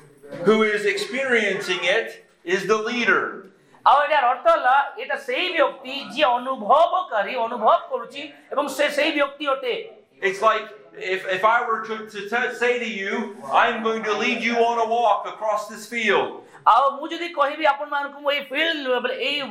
who is experiencing it is the leader. ଆଉ ଏଟାର ଅର୍ଥ ହେଲା ଏଟା ସେଇ ବ୍ୟକ୍ତି ଯିଏ ଅନୁଭବକାରୀ ଅନୁଭବ କରୁଛି ଏବଂ ସେ ସେଇ ବ୍ୟକ୍ତି ଅଟେ। It's like if, if I were to, to t- say to you, I'm going to lead you on a walk across this field. ଆଉ ମୁଁ ଯଦି କହିବି ଆପଣମାନଙ୍କୁ ମୁଁ ଏଇ ଫିଲ୍ଡ ଏଇ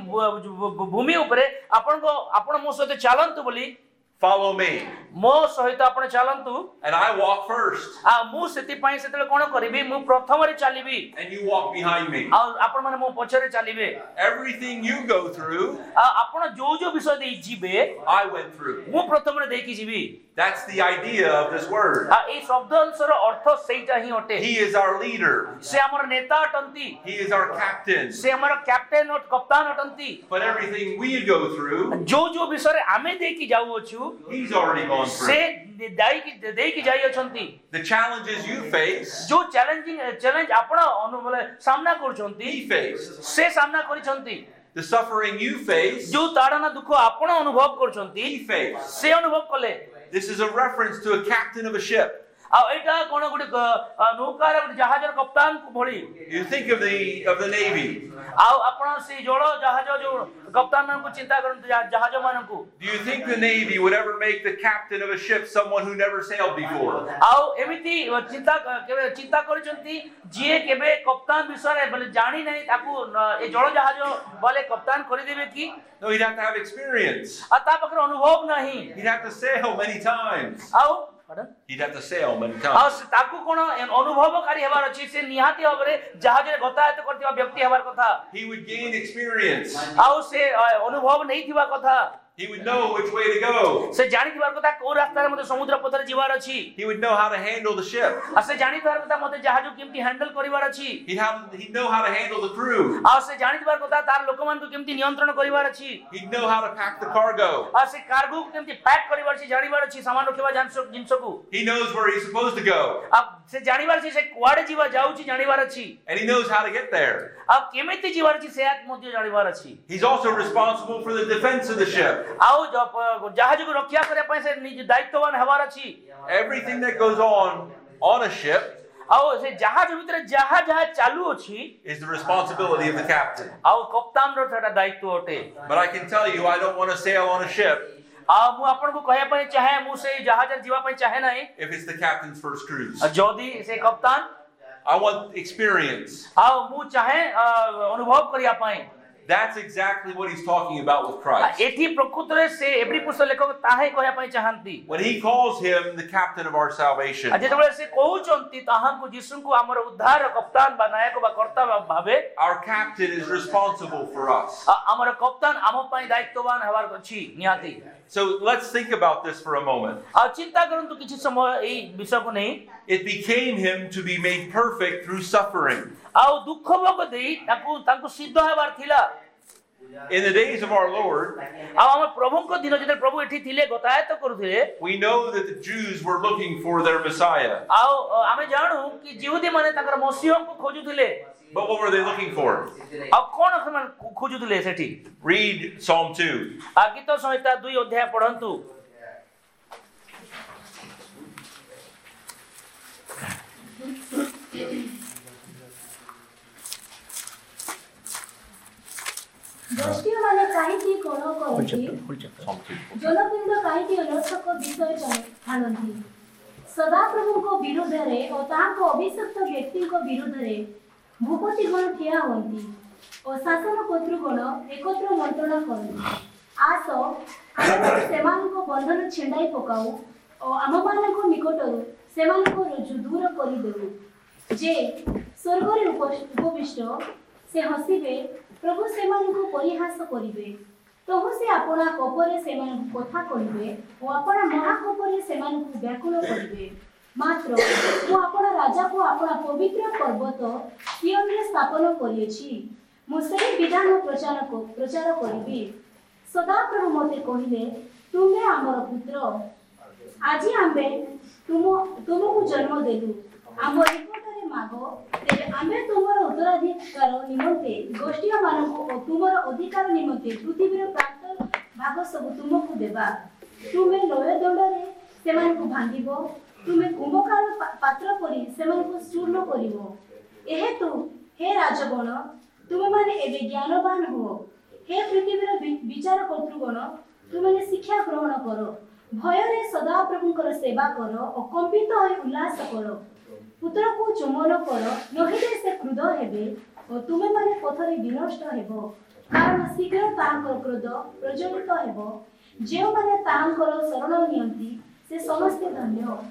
ଭୂମି ଉପରେ ଆପଣଙ୍କ ଆପଣ ମୋ ସହିତ ଚାଲନ୍ତୁ ବୋଲି, follow me, ମୋ ସହିତ ଆପଣ ଚାଲନ୍ତୁ, and I walk first, ଆଉ ମୁଁ ସେଥିପାଇଁ ସେତେବେଳେ କଣ କରିବି, ମୁଁ ପ୍ରଥମରେ ଚାଲିବି, and you walk behind me. ଆଉ ଆପଣମାନେ ମୋ ପଛରେ ଚାଲିବେ। Everything you go through, ଆଉ ଆପଣ ଯୋଉ ଯୋଉ ବିଷୟ ଦେଇ ଯିବେ I went through. ମୁଁ ପ୍ରଥମରେ ଦେଇକି ଯିବି। That's the idea of this word. ଆଉ ଏଇ ଶବ୍ଦ ଅଂଶର ଅର୍ଥ ସେଇଟା ହିଁ ଅଟେ। He is our leader. ସେ ଆମର ନେତା ଅଟନ୍ତି, He is our captain. ସେ ଆମର କ୍ୟାପ୍ଟେନ୍ କପ୍ତାନ ଅଟନ୍ତି। But everything we go through, ଯୋଉ ଯୋଉ ବିଷୟରେ ଆମେ ଦେଇକି ଯାଉଅଛୁ He's already gone ସେ through. ଦେଇକି ଦେଇକି ଯାଇଅଛନ୍ତି। The challenges you face, ଯୋଉ ଚ୍ୟାଲେଞ୍ଜିଂ ଚ୍ୟାଲେଞ୍ଜ ଆପଣ ଅନୁଭବ ସାମ୍ନା କରୁଛନ୍ତି He faced. ସେ ସାମ୍ନା କରିଛନ୍ତି। The suffering you face, ଯୋଉ ତାଡ଼ନା ଦୁଃଖ ଆପଣ ଅନୁଭବ କରୁଛନ୍ତି He faced. ସେ ଅନୁଭବ କଲେ। This is a reference to a captain of a ship. ଆଉ ଏଇଟା କଣ ଗୋଟେ ନୌକାର ଗୋଟେ ଜାହାଜର କପ୍ତାନ ଭଳି। You think of the of the Navy. ଆଉ ଆପଣ ସେଇ ଜଳ ଜାହାଜ ଯୋଉ କପ୍ତାନ ମାନଙ୍କୁ ଚିନ୍ତା କରନ୍ତୁ ଜାହାଜ ମାନଙ୍କୁ। Do you think the Navy would ever make the captain of a ship someone who never sailed before? ଆଉ ଏମିତି ଚିନ୍ତା କେବେ ଚିନ୍ତା କରିଛନ୍ତି ଯିଏ କେବେ କପ୍ତାନ ବିଷୟରେ ବୋଲେ ଜାଣି ନାହିଁ ତାକୁ ଏ ଜଳ ଜାହାଜ ବୋଲେ କପ୍ତାନ କରିଦେବେ କି? No, he'd have to have experience. ଆଉ ତା ପାଖରେ ଅନୁଭବ ନାହିଁ। He'd have to sail many times. ଆଉ He'd have to sail many ଆଉ times. ତାକୁ କଣ ଅନୁଭବକାରୀ ହେବାର ଅଛି, ସେ ନିହାତି ଭାବରେ ଜାହାଜରେ ଗତାୟତ କରିଥିବା ବ୍ୟକ୍ତି ହେବାର କଥା। He would gain experience. ଆଉ ସେ ଅନୁଭବ ନେଇଥିବା କଥା। He would know which way to go. से जानिथिबार कथा को रास्ता रे मते समुद्र पथरे जिवार अछि He would know how to handle the ship. आ से जानिथिबार कथा मते जहाज केमति हैंडल करिवार अछि He'd have, he'd know how to handle the crew. आ से जानिथिबार कथा तार लोकमान को केमति नियंत्रण करिवार अछि He'd know how to pack the cargo. आ से कार्गो को केमति पैक करिवार अछि जानिबार अछि सामान रखिबा जानसो जिंसको He knows where he's supposed to go. अब से जानिबार अछि से कुआडे जिवा जाउछि जानिबार अछि And he knows how to get there. अब केमिति जिवार अछि से आत मध्य जानिबार अछि He's also responsible for the defense of the ship. आउ जहाज को रक्षा करे पय से निज दायित्ववान हवार अछि Everything that goes on on a ship आउ से जहाज भितर जहाज जहाज चालू अछि is the responsibility of the captain. आउ कप्तान रो सेटा दायित्व अटे But I can tell you, I don't want to sail on a ship आ मु आपन को कहया पय चाहे मु से जहाज जीवा पय चाहे नै if it's the captain's first cruise. जदी से कप्तान I want experience. आउ मु चाहे अनुभव करिया पय That's exactly what he's talking about with Christ. एठी प्रकृत रे से एवरी पुस्तक लेखक ताहे कहया पय चाहंती When he calls him the captain of our salvation, आज जेतबे से कहउचंती ताहां को यीशु को हमर उद्धार कप्तान बा नायक बा कर्ता भाबे our captain is responsible for us. हमर कप्तान हम पय दायित्ववान हवार अछि निहाती So let's think about this for a moment. आ चिंता करंतु किछि समय एई विषय को नै It became him to be made perfect through suffering. आउ दुख भोग देई ताकू ताकू सिद्ध हेबार थिला In the days of our Lord, आ हम प्रभु को दिन जेते प्रभु एठी थिले गतायत करूथिले we know that the Jews were looking for their Messiah. आउ आमे जानु कि जिहुदी माने ताकर मसीह को खोजुथिले But what were they looking for? आ कोन समान खोजुथिले सेठी Read Psalm two. आ गीत संहिता दुई अध्याय पढंतु दृष्टि माने काहीकि कोण करती Psalm two. जनपिंड काहीकि अनर्थक विषय ठानती सदा प्रभु को विरोध रे और ताको अभिषिक्त व्यक्ति को विरोध रे भूपति गण ठिया होती और शासन कर्तृगण एकत्र मंत्रणा करती आस आमे सेमान को बंधन छेंडाई पकाऊ और आम मान को निकटरू सेमान को रज्जु दूर करि देऊ जे स्वर्ग रे उपविष्ट से हसिबे प्रभु सेमान को परिहास करिवे तहु से आपना कोपरे सेमान को कथा करिवे और आपना महाकोपरे सेमान को व्याकुल करिवे मात्र वो आपना राजा को आपना पवित्र पर्वत सियन रे स्थापन करियछि मु सेही विधान प्रचार को प्रचार करिबी सदा प्रभु मते कहिले तुमे हमर पुत्र आजी आमे तुम तुमको जन्म देलु आम निकटरे मागो तेरे आमे तुमर उत्तराधिकार निमंते गोष्ठी मानको और तुमर अधिकार निमंते पृथ्वीर प्रांत भाग सब तुमको देबा तुमे लय दंडरे सेमान को भांगिबो तुमे कुंभकार पात्र परि सेमान को चूर्ण करिवो एहे तू हे राजगण तुमे माने एबे ज्ञानवान हो हे पृथ्वीर विचार कर्तृगण तुमे शिक्षा ग्रहण करो भय रे सदा प्रभुकर सेवा करो और कंपित होई उल्लास करो पुत्र को चुमन करो नहिले से क्रोध हेबे और तुमे माने पथरे विनष्ट हेबो कारण शीघ्र तांकर क्रोध प्रज्वलित हेबो जे माने तांकर शरण नियंती से समस्त धन्य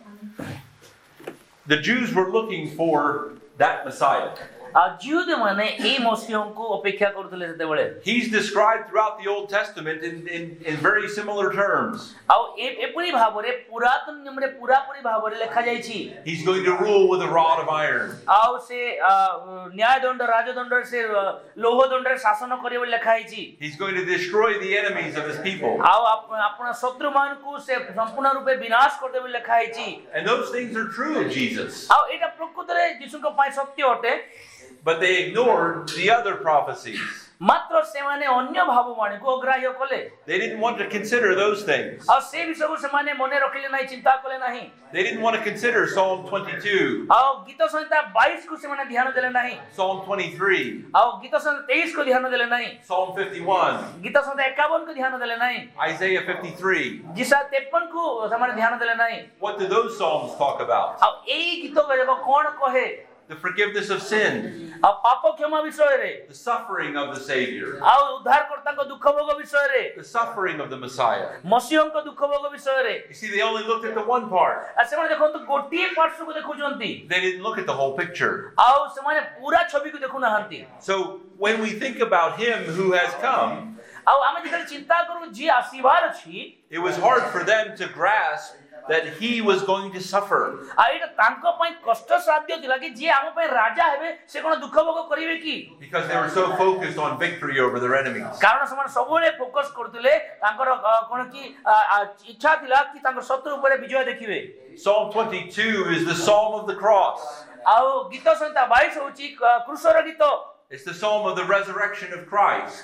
The Jews were looking for that Messiah. आ जिहुदी माने ए मसीह को अपेक्षा करथले सेते बेले He's described throughout the Old Testament in, in, in very similar terms. आ ए एपरि भाबरे पुरातन नियम रे पूरा पूरी भाबरे लिखा जाय छी He's going to rule with a rod of iron. आ से न्याय दंड राजदंड से लोह दंड रे शासन करे बोली लिखा छी He's going to destroy the enemies of his people. आ आपन शत्रु मान को से संपूर्ण रूपे विनाश करते बोली लिखा छी And those things are true of Jesus. आ एटा प्रकृत रे यीशु को पाए सत्य अटे But they ignored the other prophecies. मात्र सेमाने अन्य भाववाणी को अग्राह्य कले They didn't want to consider those things. आ से विषय को सेमाने मने रखिले नाही चिंता कले नाही They didn't want to consider Psalm twenty-two, आ गीत संहिता बाईस को सेमाने ध्यान देले नाही Psalm twenty-three, आ गीत संहिता तेईस को ध्यान देले नाही Psalm fifty-one, गीत संहिता इक्यावन को ध्यान देले नाही Isaiah fifty-three. जिसा तिरपन को सेमाने ध्यान देले नाही What do those psalms talk about? आ एई गीत को कोन कहे The forgiveness of sin, आ पाप क्षमा विषय रे the suffering of the Savior, आ उद्धारकर्ता को दुख भोग विषय रे the suffering of the Messiah. मसीह को दुख भोग विषय रे You see, they only looked at the one part. आ सेमाने देखो तो गोटिए पार्श्व को देखुचंती They didn't look at the whole picture. आ सेमाने पूरा छवि को देखु नाहंती So when we think about him who has come, ଆଉ ଆମେ ଯେତେବେଳେ ଚିନ୍ତା କରୁ ଯିଏ ଆସିବାର ଅଛି, it was hard for them to grasp that he was going to suffer. ଆଉ ଏଇଟା ତାଙ୍କ ପାଇଁ କଷ୍ଟ ସାଧ୍ୟ ଥିଲା କି ଯିଏ ଆମ ପାଇଁ ରାଜା ହେବେ ସେ କଣ ଦୁଃଖ ଭୋଗ କରିବେ କି? Because they were so focused on victory over their enemies. କାରଣ ସେମାନେ ସବୁବେଳେ ଫୋକସ୍ କରୁଥିଲେ ତାଙ୍କର କଣ କି ଇଚ୍ଛା ଥିଲା କି ତାଙ୍କ ଶତ୍ରୁ ଉପରେ ବିଜୟ ଦେଖିବେ। Psalm twenty-two is the Psalm of the cross. ଆଉ ଗୀତ ସଂହିତା ବାଇଶ ହଉଛି କ୍ରୁଶର ଗୀତ। It's the Psalm of the resurrection of Christ.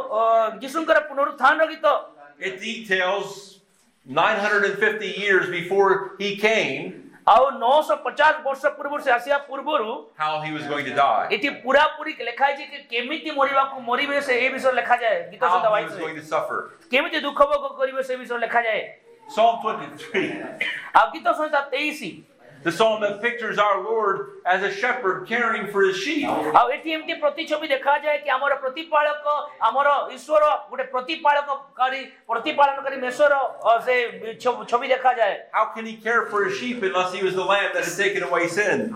ଆଉ ଯୀଶୁଙ୍କର ପୁନରୁତ୍ଥାନର ଗୀତ। It details nine hundred fifty years before he came ଆଉ ନଅଶହ ପଚାଶ ବର୍ଷ ପୂର୍ବରୁ ସେ ଆସିବା ପୂର୍ବରୁ how he was going to die. ଏଠି ପୁରା ପୁରି ଲେଖା ହେଇଛି କି କେମିତି ମରିବାକୁ ମରିବେ ସେ ଏ ବିଷୟରେ ଲେଖାଯାଏ ଗୀତ ସଂହିତା How he was ବାଇଶ going to suffer. କେମିତି ଦୁଃଖ ଭୋଗ କରିବେ ସେ ବିଷୟରେ ଲେଖାଯାଏ। Psalm twenty-three, ଆଉ ଗୀତ ସଂହିତା ତେଇଶ, the psalm that pictures our Lord as a shepherd caring for his sheep. ଆଉ ଏଠି ଏମିତି ପ୍ରତିଛବି ଦେଖାଯାଏ କି ଆମର ପ୍ରତିପାଳକ ଆମର ଈଶ୍ୱର ଗୋଟେ ପ୍ରତିପାଳକକାରୀ ପ୍ରତିପାଳନକାରୀ ମେଷର ସେ ଛବି ଦେଖାଯାଏ। How can he care for his sheep unless he was the lamb that had taken away sin?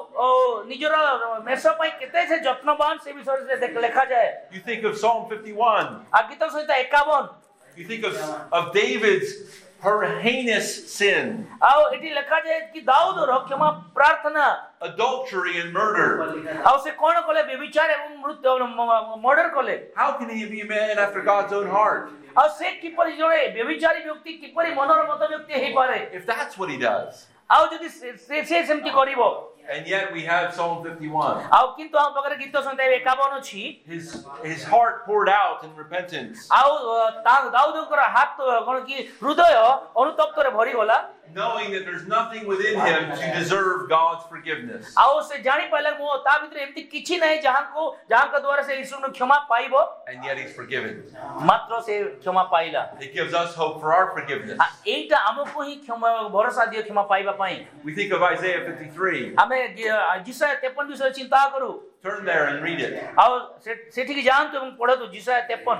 ଆଉ ନିଜର ମେଷ ପାଇଁ କେତେ ସେ ଯତ୍ନବାନ ସେ ବିଷୟରେ ଲେଖାଯାଏ। You think of Psalm fifty-one. ଆଉ ଗୀତ ସଂହିତା ଏକାବନ, You think of, of David's her heinous sin, ଆଉ ଏଠି ଲେଖାଯାଏ କି ଦାଉଦର କ୍ଷମା ପ୍ରାର୍ଥନା, adultery and murder. ଆଉ ସେ କଣ କଲେ ବ୍ୟଭିଚାର ଏବଂ ମୃତ୍ୟୁ ମର୍ଡର କଲେ। How can he be a man after God's own heart? ଆଉ ସେ କିପରି ଜଣେ ବ୍ୟଭିଚାରୀ ବ୍ୟକ୍ତି କିପରି ମନର ମତ ବ୍ୟକ୍ତି ହେଇପାରେ? If that's what he does. ଆଉ ଯଦି ସେ ସେ ସେମିତି କରିବ। And yet we have Psalm fifty-one. ଆଉ କିନ୍ତୁ ଆମ ପାଖରେ ଗୀତ ସଂହିତା ଏକାବନ ଅଛି। His his heart poured out in repentance, ଆଉ ଦାଉଦଙ୍କର ହାତ କଣ କି ହୃଦୟ ଅନୁତପ୍ତରେ ଭରିଗଲା। knowing that there's nothing within him to deserve God's forgiveness. ଆଉ ସେ ଜାଣି ପାରିଲା ମୋ ତା ଭିତରେ ଏମିତି କିଛି ନାହିଁ ଯାହାକୁ ଯାହାଙ୍କ ଦ୍ୱାରା ସେ ଈଶ୍ୱରଙ୍କ କ୍ଷମା ପାଇବ। And yet he's forgiven. ମାତ୍ର ସେ କ୍ଷମା ପାଇଲା। It gives us hope for our forgiveness. ଏଇଟା ଆମକୁ ହିଁ କ୍ଷମା ଭରସା ଦିଏ କ୍ଷମା ପାଇବା ପାଇଁ। We think of Isaiah fifty-three. ଆମେ ଜିସାୟା ତେପନ ବିଷୟରେ ଚିନ୍ତା କରୁ। Turn there and read it. ଆଉ ସେଠିକି ଯାଆନ୍ତୁ ଏବଂ ପଢନ୍ତୁ ଜିସାୟା ତେପନ।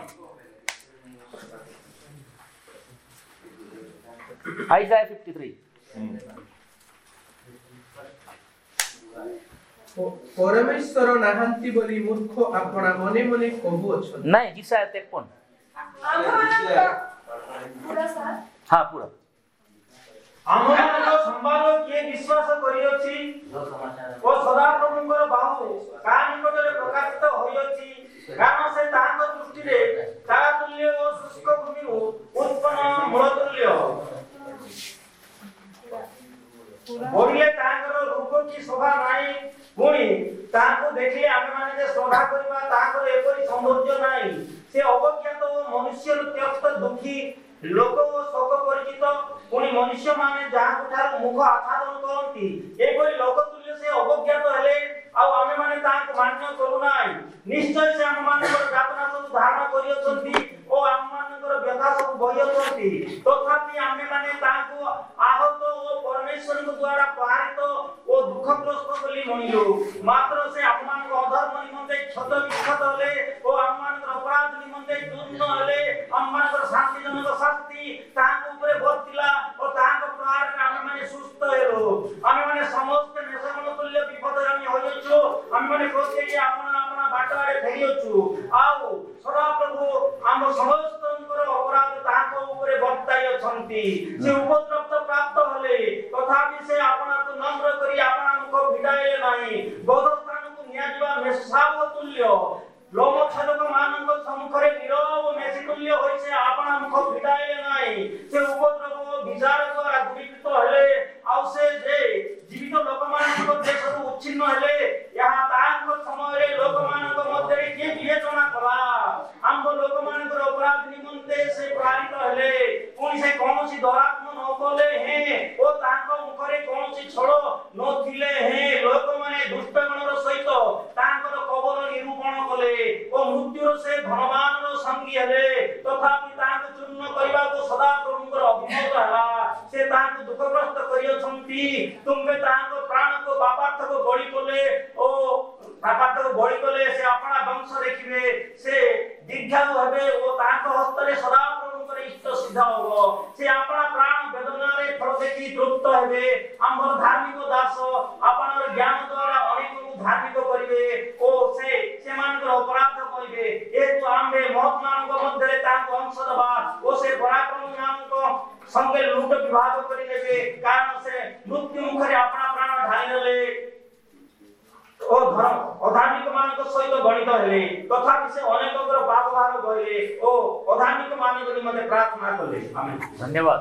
Isaiah fifty-three. परमेश्वर नाहांती बोली मूर्ख आपना मने मने कहू अछन। नहीं जिसाया तेपन। पूरा साथ हाँ पूरा। आमମାନଙ୍କ ସମ୍ବାଦ କିଏ ବିଶ୍ୱାସ କରିଅଛି ଓ ସଦାପ୍ରଭୁଙ୍କର ବାହୁ କା ନିକଟରେ ପ୍ରକାଶିତ ହୋଇଅଛି କାରଣ ସେ ତାହାଙ୍କ ଦୃଷ୍ଟିରେ ତାରା ତୁଲ୍ୟ ଓ ଶୁଷ୍କ ଭୂମିରୁ ଉତ୍ପନ୍ନ ମୂଳ ତୁଲ୍ୟ ବଢ଼ିଲେ ତାଙ୍କର ରୂପ କି ଶୋଭା ନାହିଁ ପୁଣି ତାହାଙ୍କୁ ଦେଖିଲେ ଆମେମାନେ ଯେ ଶ୍ରଦ୍ଧା କରିବା ତାଙ୍କର ଏପରି ସୌନ୍ଦର୍ଯ୍ୟ ନାହିଁ ସେ ଅବଜ୍ଞାତ ଓ ମନୁଷ୍ୟରୁ ତ୍ୟକ୍ତ ଦୁଃଖୀ ଲୋକ ଓ ଶୋକ ପରିଚିତ ପୁଣି ମନୁଷ୍ୟମାନେ ଯାହାକୁ ଠାରୁ ମୁଖ ଆଚ୍ଛାଦନ କରନ୍ତି ଏପରି ଲୋକ ତୁଲ୍ୟ ସେ ଅବଜ୍ଞାତ ହେଲେ ଆଉ ଆମେମାନେ ତାହାଙ୍କୁ ମାନ୍ୟ କରୁନାହିଁ ନିଶ୍ଚୟ ସେ ଆମମାନଙ୍କର ଯାତନା ସବୁ ଧାରଣ କରିଅଛନ୍ତି ଓ ଆମମାନଙ୍କର ବ୍ୟଥା ସବୁ ବହିଅଛନ୍ତି ତଥାପି ଆମେମାନେ ତାହାଙ୍କୁ ଆହତ ଓ ପରମେଶ୍ୱରଙ୍କ ଦ୍ୱାରା ପ୍ରହାରିତ ଓ ଦୁଃଖଗ୍ରସ୍ତ ବୋଲି ମଣିଲୁ ମାତ୍ର ସେ ଆମମାନଙ୍କ ଅଧର୍ମ ନିମନ୍ତେ କ୍ଷତ ବିକ୍ଷତ ହେଲେ ଓ ଆମମାନଙ୍କର ଅପରାଧ ନିମନ୍ତେ ଚୂର୍ଣ୍ଣ ହେଲେ ଆମମାନଙ୍କର ଶାନ୍ତିଜନକ ଶାସ୍ତି ତାହାଙ୍କ ଉପରେ ବର୍ତ୍ତିଲା ଓ ତାହାଙ୍କ ପ୍ରହାରରେ ଆମେମାନେ ସୁସ୍ଥ ହେଲୁ ଆମେମାନେ ସମସ୍ତେ ମେଷଗଣ ତୁଲ୍ୟ ବିପଦଗାମୀ ହୋଇଅଛୁ ଆମେମାନେ ପ୍ରତ୍ୟେକ ଆପଣା ଆପଣା ବାଟ ଆଡ଼େ ଫେରିଅଛୁ ଆଉ ସଦାପ୍ରଭୁ ଆମ ସମସ୍ତଙ୍କର ଅପରାଧ ତାହାଙ୍କ ଉପରେ ବର୍ତ୍ତାଇ ଅଛନ୍ତି ସେ ଉପଦ୍ରବ ପ୍ରାପ୍ତ ହେଲେ ତଥାପି ସେ ଆପଣାକୁ ନମ୍ର କରି ଆପଣା ମୁଖ ଫିଟାଇଲେ ନାହିଁ ବଧ ସ୍ଥାନକୁ ନିଆଯିବା ମେଷାବ ତୁଲ୍ୟ ଲୋମଚ୍ଛେଦକ ମାନଙ୍କ ସମ୍ମୁଖରେ ନୀରବ ମେଷି ତୁଲ୍ୟ ହୋଇ ସେ ଆପଣା ମୁଖ ଫିଟାଇଲେ ନାହିଁ ସେ ଉପଦ୍ରବ ଓ ବିଚାର ଦ୍ୱାରା ଦୂରୀକୃତ ହେଲେ ଆଉ ସେ ଯେ ଜୀବିତ ଲୋକମାନଙ୍କ ଦେଶରୁ ଉଚ୍ଛିନ୍ନ ହେଲେ ଏହା ତାହାଙ୍କ ସମୟରେ ଲୋକମାନଙ୍କ ମଧ୍ୟରେ କିଏ ବିବେଚନା କଲା ଆମ୍ଭ ଲୋକମାନଙ୍କର ଅପରାଧ ନିମନ୍ତେ ସେ ପ୍ରହାରିତ ହେଲେ ପୁଣି ସେ କୌଣସି ଦରାତ୍ମ ନ କଲେ ହେଁ ଓ ତାଙ୍କ ମୁଖରେ କୌଣସି ଛଳ ନଥିଲେ ହେଁ ଲୋକମାନେ ଦୁଷ୍ଟଗଣର ସହିତ ତାଙ୍କର କବର ନିରୂପଣ କଲେ ଓ ମୃତ୍ୟୁର ସେ ଧନମାନର ସଙ୍ଗୀ ହେଲେ ତଥାପି ତାହାଙ୍କୁ ଚୂର୍ଣ୍ଣ କରିବାକୁ ସଦାପ୍ରଭୁଙ୍କର ଅଭିମତ ହେଲା ସେ ତାହାଙ୍କୁ ଦୁଃଖଗ୍ରସ୍ତ କରିଅଛନ୍ତି ତୁମ୍ଭେ ତାହାଙ୍କ ପ୍ରାଣକୁ ପାପାର୍ଥକ ବଳି କଲେ ଓ ପାପାର୍ଥକ ବଳି କଲେ ସେ ଆପଣା ବଂଶ ଦେଖିବେ ସେ ଦୀର୍ଘାୟୁ ହେବେ ଓ ତାହାଙ୍କ ହସ୍ତରେ ସଦାପ୍ରଭୁଙ୍କର ଇଷ୍ଟ ସିଦ୍ଧ ହେବ ସେ ଆପଣା ପ୍ରାଣ ବେଦନାରେ ଫଳ ଦେଖି ତୃପ୍ତ ହେବେ ଆମର ଧାର୍ମିକ ଦାସ ଆପଣାର ଜ୍ଞାନ ଦ୍ୱାରା ଅନେକଙ୍କୁ ଧାର୍ମିକ କରିବେ ଓ ସେ ସେମାନଙ୍କର ଅପରାଧ କରିବେ ଏହେତୁ ଆମ୍ଭେ ମହତ୍ମାନଙ୍କ ମଧ୍ୟରେ ଗଣିତ ହେଲେ ତଥାପି ସେ ଅନେକଙ୍କର ପାପ ଭାର କହିଲେ ଓ ଅଧାର୍ମିକ ମାନଙ୍କ ନିମନ୍ତେ ପ୍ରାର୍ଥନା କଲେ। ଆମେନ୍। ଧନ୍ୟବାଦ।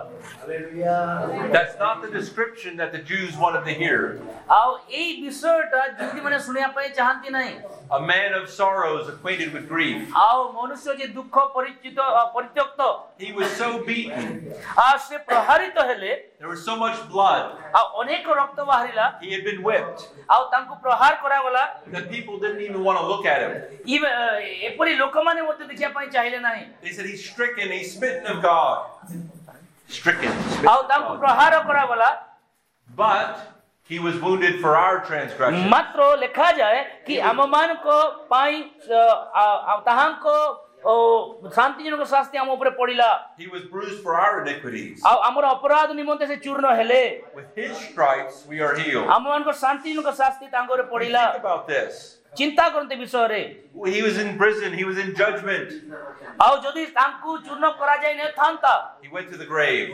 That's not the description that the Jews wanted to hear. ଆଉ ଏଇ ବିଷୟଟା ଯୁବତୀ ମାନେ ଶୁଣିବା ପାଇଁ ଚାହାନ୍ତି ନାହିଁ। A man of sorrows, acquainted with grief. ଆଉ ମନୁଷ୍ୟ ଯେ ଦୁଃଖ ପରିଚିତ ପରିତ୍ୟକ୍ତ, He was so beaten. ଆଉ ସେ ପ୍ରହାରିତ ହେଲେ, There was so much blood. ଆଉ ଅନେକ ରକ୍ତ ବାହାରିଲା, He had been whipped. ଆଉ ତାଙ୍କୁ ପ୍ରହାର କରାଗଲା। That people didn't even want to look at him. ଏପରି ଲୋକମାନେ ମଧ୍ୟ ଦେଖିବା ପାଇଁ ଚାହିଁଲେ ନାହିଁ। They said he's stricken, he's smitten of God. Stricken. ଆଉ ତାଙ୍କୁ ପ୍ରହାର କରାଗଲା। But he was wounded for our transgression. ମାତ୍ର ଲେଖାଯାଏ କି ଆମମାନଙ୍କ ପାଇଁ ତାହାଙ୍କ ଶାନ୍ତିଜନକ ଶାସ୍ତି ଆମ ଉପରେ ପଡ଼ିଲା। He was bruised for our iniquities. ଆଉ ଆମର ଅପରାଧ ନିମନ୍ତେ ସେ ଚୂର୍ଣ୍ଣ ହେଲେ। With his stripes we are healed. ଆମମାନଙ୍କ ଶାନ୍ତିଜନକ ଶାସ୍ତି ତାଙ୍କ ଉପରେ ପଡ଼ିଲା। Think about this. ଚିନ୍ତା କରନ୍ତି ବିଷୟରେ। He was in prison, he was in judgment. ଆଉ ଯଦି ତାଙ୍କୁ ଚୂର୍ଣ୍ଣ କରାଯାଇ ନଥାନ୍ତା, He went to the grave.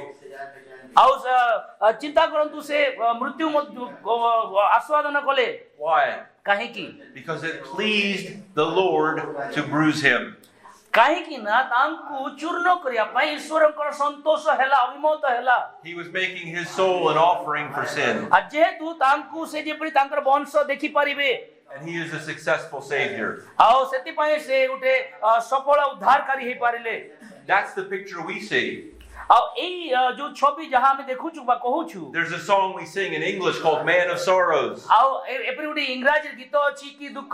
ଆଉ ଚିନ୍ତା କରନ୍ତୁ ସେ ମୃତ୍ୟୁ ଆସ୍ୱାଦନ କଲେ। Why? କାହିଁକି? Because it pleased the Lord to bruise him. କାହିଁକି ନା ତାଙ୍କୁ ଚୂର୍ଣ୍ଣ କରିବା ପାଇଁ ଈଶ୍ୱରଙ୍କର ସନ୍ତୋଷ ହେଲା, ଅଭିମତ ହେଲା। He was making his soul an offering for sin. ଆଉ ଯେହେତୁ ତାଙ୍କୁ ସେ ଯେପରି ତାଙ୍କର ବଂଶ ଦେଖିପାରିବେ, And he is a successful Savior. ଆଉ ସେଥିପାଇଁ ସେ ଗୋଟେ ସଫଳ ଉଦ୍ଧାରକାରୀ ହେଇପାରିଲେ। That's the picture we see. ଆଉ ଏଇ ଯୋଉ ଛବି ଯାହା ଆମେ ଦେଖୁଛୁ ବା କହୁଛୁ, There's a song we sing in English called Man of Sorrows. ଆଉ ଏପରି ଗୋଟେ ଇଂରାଜୀ ଗୀତ ଅଛି କି ଦୁଃଖ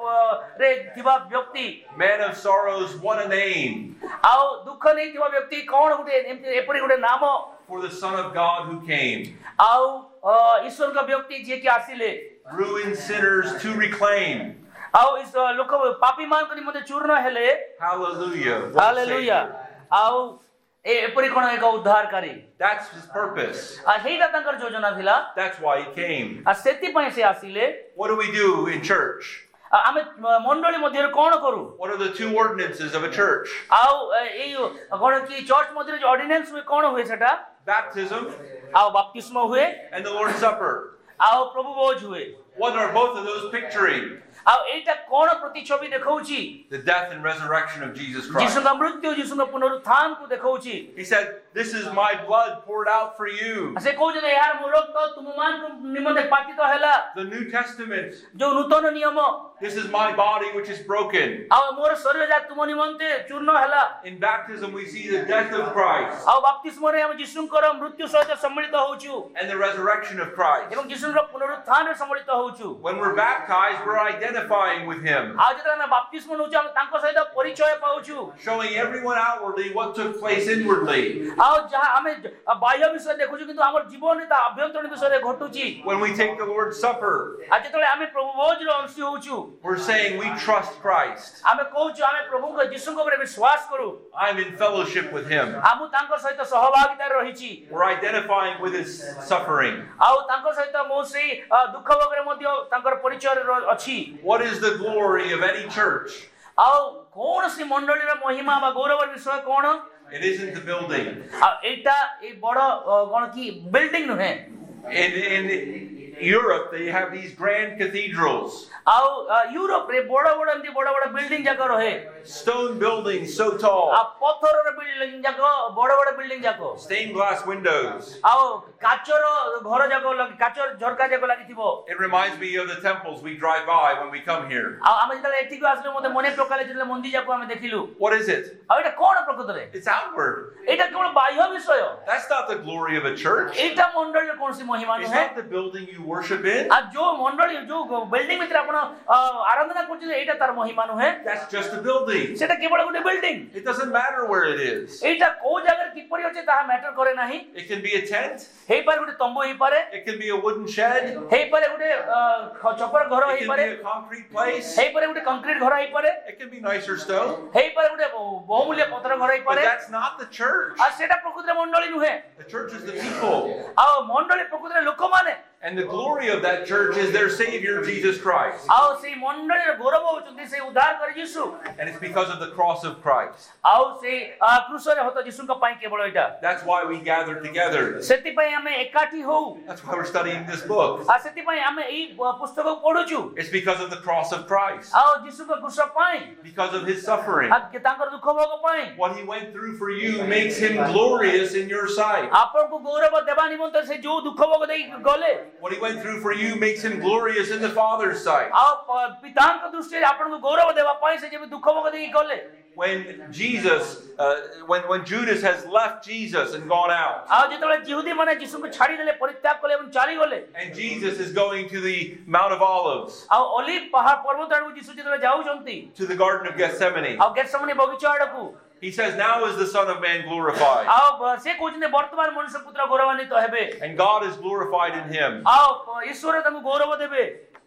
ରେ ଥିବା ବ୍ୟକ୍ତି, Man of Sorrows, what a name ଆଉ ଦୁଃଖ ନେଇଥିବା ବ୍ୟକ୍ତି କଣ ଗୋଟେ ଏପରି ଗୋଟେ ନାମ for the Son of God who came. ଆଉ ଈଶ୍ୱରଙ୍କ ବ୍ୟକ୍ତି ଯିଏ କି ଆସିଲେ Ruined sinners to reclaim. ଆଉ ଲୋକ ପାପୀ ମାନଙ୍କ ନିମନ୍ତେ ଚୂର୍ଣ୍ଣ ହେଲେ। Hallelujah. What a hallelujah. Savior. ଆଉ ଏପରି କଣ ଏକ ଉଦ୍ଧାରକାରୀ, That's his purpose. ଆଉ ସେଇଟା ତାଙ୍କର ଯୋଜନା ଥିଲା। That's why he came. ଆଉ ସେଥିପାଇଁ ସେ ଆସିଲେ। What do we do in church? ଆମେ ମଣ୍ଡଳୀ ମଧ୍ୟରେ କଣ କରୁ? What are the two ordinances of a church? ଆଉ ଏଇ କଣ କି ଚର୍ଚ୍ଚ ମଧ୍ୟରେ ଯୋଉ ଅର୍ଡିନାନ୍ସ ହୁଏ, କଣ ହୁଏ ସେଟା? Baptism ଆଉ ବାପ୍ତିସ୍ମ ହୁଏ, and the Lord's Supper. ଆଉ ପ୍ରଭୁ ଭୋଜ ହୁଏ। What are both of those picturing? ଆଉ ଏଇଟା କଣ ପ୍ରତିଛବି ଦେଖଉଛି? The death and resurrection of Jesus Christ. ଯୀଶୁଙ୍କ ମୃତ୍ୟୁ, ଯୀଶୁଙ୍କ ପୁନରୁତ୍ଥାନକୁ ଦେଖଉଛି। He said, "This is my blood poured out for you." ସେ କହୁଛନ୍ତି ଏହାର ମୋ ରକ୍ତ ତୁମମାନଙ୍କ ନିମନ୍ତେ ପାତିତ ହେଲା। The New Testament. ଯୋଉ ନୂତନ ନିୟମ, This is my body which is broken. ଆଉ ମୋର ଶରୀର ଯାହା ତୁମ ନିମନ୍ତେ ଚୂର୍ଣ୍ଣ ହେଲା। In baptism we see the death of Christ ଆଉ ବାପ୍ତିସ୍ମରେ ଆମେ ଯୀଶୁଙ୍କର ମୃତ୍ୟୁ ସହିତ ସମ୍ମିଳିତ ହଉଛୁ and the resurrection of Christ. ଏବଂ ଯୀଶୁଙ୍କର ପୁନରୁତ୍ଥାନରେ ସମ୍ମିଳିତ ହଉଛୁ। When we're baptized, we're identifying with him, ଆଉ ଯେତେବେଳେ ଆମେ ବାପ୍ତିସ୍ମ ନଉଛୁ, ଆମେ ତାଙ୍କ ସହିତ ପରିଚୟ ପାଉଛୁ। showing everyone outwardly what took place inwardly. ଆଉ ଯାହା ଆମେ ବାହ୍ୟ ବିଷୟ ଦେଖୁଛୁ, କିନ୍ତୁ ଆମର ଜୀବନରେ ତା ଆଭ୍ୟନ୍ତରୀଣ ବିଷୟରେ ଘଟୁଛି। When we take the Lord's Supper, ଆଉ ଯେତେବେଳେ ଆମେ ପ୍ରଭୁ ଭୋଜର ଅଂଶୀ ହଉଛୁ, we're saying we trust Christ. ଆମେ କହୁଛୁ ଆମେ ପ୍ରଭୁଙ୍କ ଯୀଶୁଙ୍କ ଉପରେ ବିଶ୍ୱାସ କରୁ। I'm in fellowship with him. ଆଉ ମୁଁ ତାଙ୍କ ସହିତ ସହଭାଗିତାରେ ରହିଛି। We're identifying with his suffering. ଆଉ ତାଙ୍କ ସହିତ ମୁଁ ସେଇ ଦୁଃଖ ଭୋଗରେ ମଧ୍ୟ ତାଙ୍କର ପରିଚୟରେ ଅଛି। What is the glory of any church? ଆଉ କୌଣସି ମଣ୍ଡଳୀର ମହିମା ବା ଗୌରବର ବିଷୟ କଣ? It isn't the building. ଆଉ ଏଇଟା ଏଇ ବଡ କଣ କି ବିଲ୍ଡିଂ ନୁହେଁ। In, in Europe, they have these grand cathedrals. ଆଉ ୟୁରୋପରେ ବଡ ବଡ ଏମିତି ବଡ ବଡ ବିଲ୍ଡିଂ ଯାକ ରହେ। Stone buildings so tall. ଆଉ ପଥରର ବିଲ୍ଡିଂ ଯାକ, ବଡ ବଡ ବିଲ୍ଡିଂ ଯାକ। Stained glass windows. ଆଉ କାଚର ଘର ଯାକ, କାଚର ଝରକା ଯାକ ଲାଗିଥିବ। It reminds me of the temples we drive by when we come here. ଆଉ ଆମେ ଯେତେବେଳେ ଏଠିକୁ ଆସିଲୁ, ମତେ ମନେ ପକାଇଲେ ଯେତେବେଳେ ମନ୍ଦିର ଯାକ ଆମେ ଦେଖିଲୁ। What is it? ଆଉ ଏଇଟା କଣ ପ୍ରକୃତରେ? It's outward. ଏଇଟା କେବଳ ବାହ୍ୟ ବିଷୟ। That's not the glory of a church. ଏଇଟା ମଣ୍ଡଳୀର କୌଣସି ମହିମା It's ନୁହେଁ। not the building you worship in. ଆଉ ଯୋଉ ମଣ୍ଡଳୀ ଯୋଉ ବିଲ୍ଡିଂ ଭିତରେ ଆପଣ ଆରାଧନା କରୁଛନ୍ତି, ଏଇଟା ତାର ମହିମା ନୁହେଁ। That's just a building. ସେଟା କେବଳ ଗୋଟେ building. It doesn't matter where it is. ଏଇଟା କୋଉ ଜାଗାରେ କିପରି ଅଛି ତାହା ମ୍ୟାଟର କରେ ନାହିଁ। It can be a tent. ହେଇପାରେ ଗୋଟେ ତମ୍ବୁ, ହେଇପାରେ It can be a wooden shed. ହେଇପାରେ ଗୋଟେ ଛପର ଘର, It can ହେଇପାରେ be a concrete place. ହେଇପାରେ ଗୋଟେ କଂକ୍ରିଟ ଘର, ହେଇପାରେ It can be nicer stone. ହେଇପାରେ ଗୋଟେ ବହୁମୂଲ୍ୟ ପଥର ଘର, But ହେଇପାରେ। that's not the church. ଆଉ ସେଟା ପ୍ରକୃତରେ ମଣ୍ଡଳୀ ନୁହେଁ। The church is the people. ଆଉ ମଣ୍ଡଳୀ ପ୍ରକୃତରେ ଲୋକମାନେ। And the glory of that church is their Savior, Jesus Christ. ଆଉ ସେଇ ମଣ୍ଡଳୀର ଗୌରବ ହଉଛନ୍ତି ସେ ଉଦ୍ଧାରକାରୀ ଯୀଶୁ And it's because of the cross of Christ. ଆଉ ସେଇ କ୍ରୁଶରେ ହତ ଯୀଶୁଙ୍କ ପାଇଁ କେବଳ ଏଇଟା That's why we gather together. ସେଥିପାଇଁ ଆମେ ଏକାଠି ହଉ That's why we're studying this book. ଆଉ ସେଥିପାଇଁ ଆମେ ଏଇ ପୁସ୍ତକକୁ ପଢୁଛୁ It's because of the cross of Christ. ଆଉ ଯୀଶୁଙ୍କ କ୍ରୁଶ ପାଇଁ Because of his suffering. ଆଉ ତାଙ୍କର ଦୁଃଖ ଭୋଗ ପାଇଁ What he went through for you makes him glorious in your sight. ଆପଣଙ୍କୁ ଗୌରବ ଦେବା ନିମନ୍ତେ ସେ ଯୋଉ ଦୁଃଖ ଭୋଗ ଦେଇ ଗଲେ What he went through for you makes him glorious in the Father's sight. ଆଉ ପିତାଙ୍କ ଦୃଷ୍ଟିରେ ଆପଣଙ୍କୁ ଗୌରବ ଦେବା ପାଇଁ ସେ ଯେବେ ଦୁଃଖ ଭୋଗ ଦେଇ ଗଲେ When Jesus, uh, when, when Judas has left Jesus and gone out, ଆଉ ଯେତେବେଳେ ଯିହୁଦୀ ମାନେ ଯୀଶୁଙ୍କୁ ଛାଡ଼ିଦେଲେ ପରିତ୍ୟାଗ କଲେ ଏବଂ ଚାଲିଗଲେ and Jesus is going to the Mount of Olives, ଆଉ ଅଲିଭ ପାହାଡ଼ ପର୍ବତ ଆଡ଼କୁ ଯୀଶୁ ଯେତେବେଳେ ଯାଉଛନ୍ତି to the Garden of Gethsemane, ଆଉ ଗେତସେମନି ବଗିଚା ଆଡ଼କୁ he says, now is the Son of Man glorified, ଆଉ ସେ କହୁଛନ୍ତି ବର୍ତ୍ତମାନ ମନୁଷ୍ୟ ପୁତ୍ର ଗୌରବାନ୍ୱିତ ହେବେ and God is glorified in him. ଆଉ ଈଶ୍ୱର ତାଙ୍କୁ ଗୌରବ ଦେବେ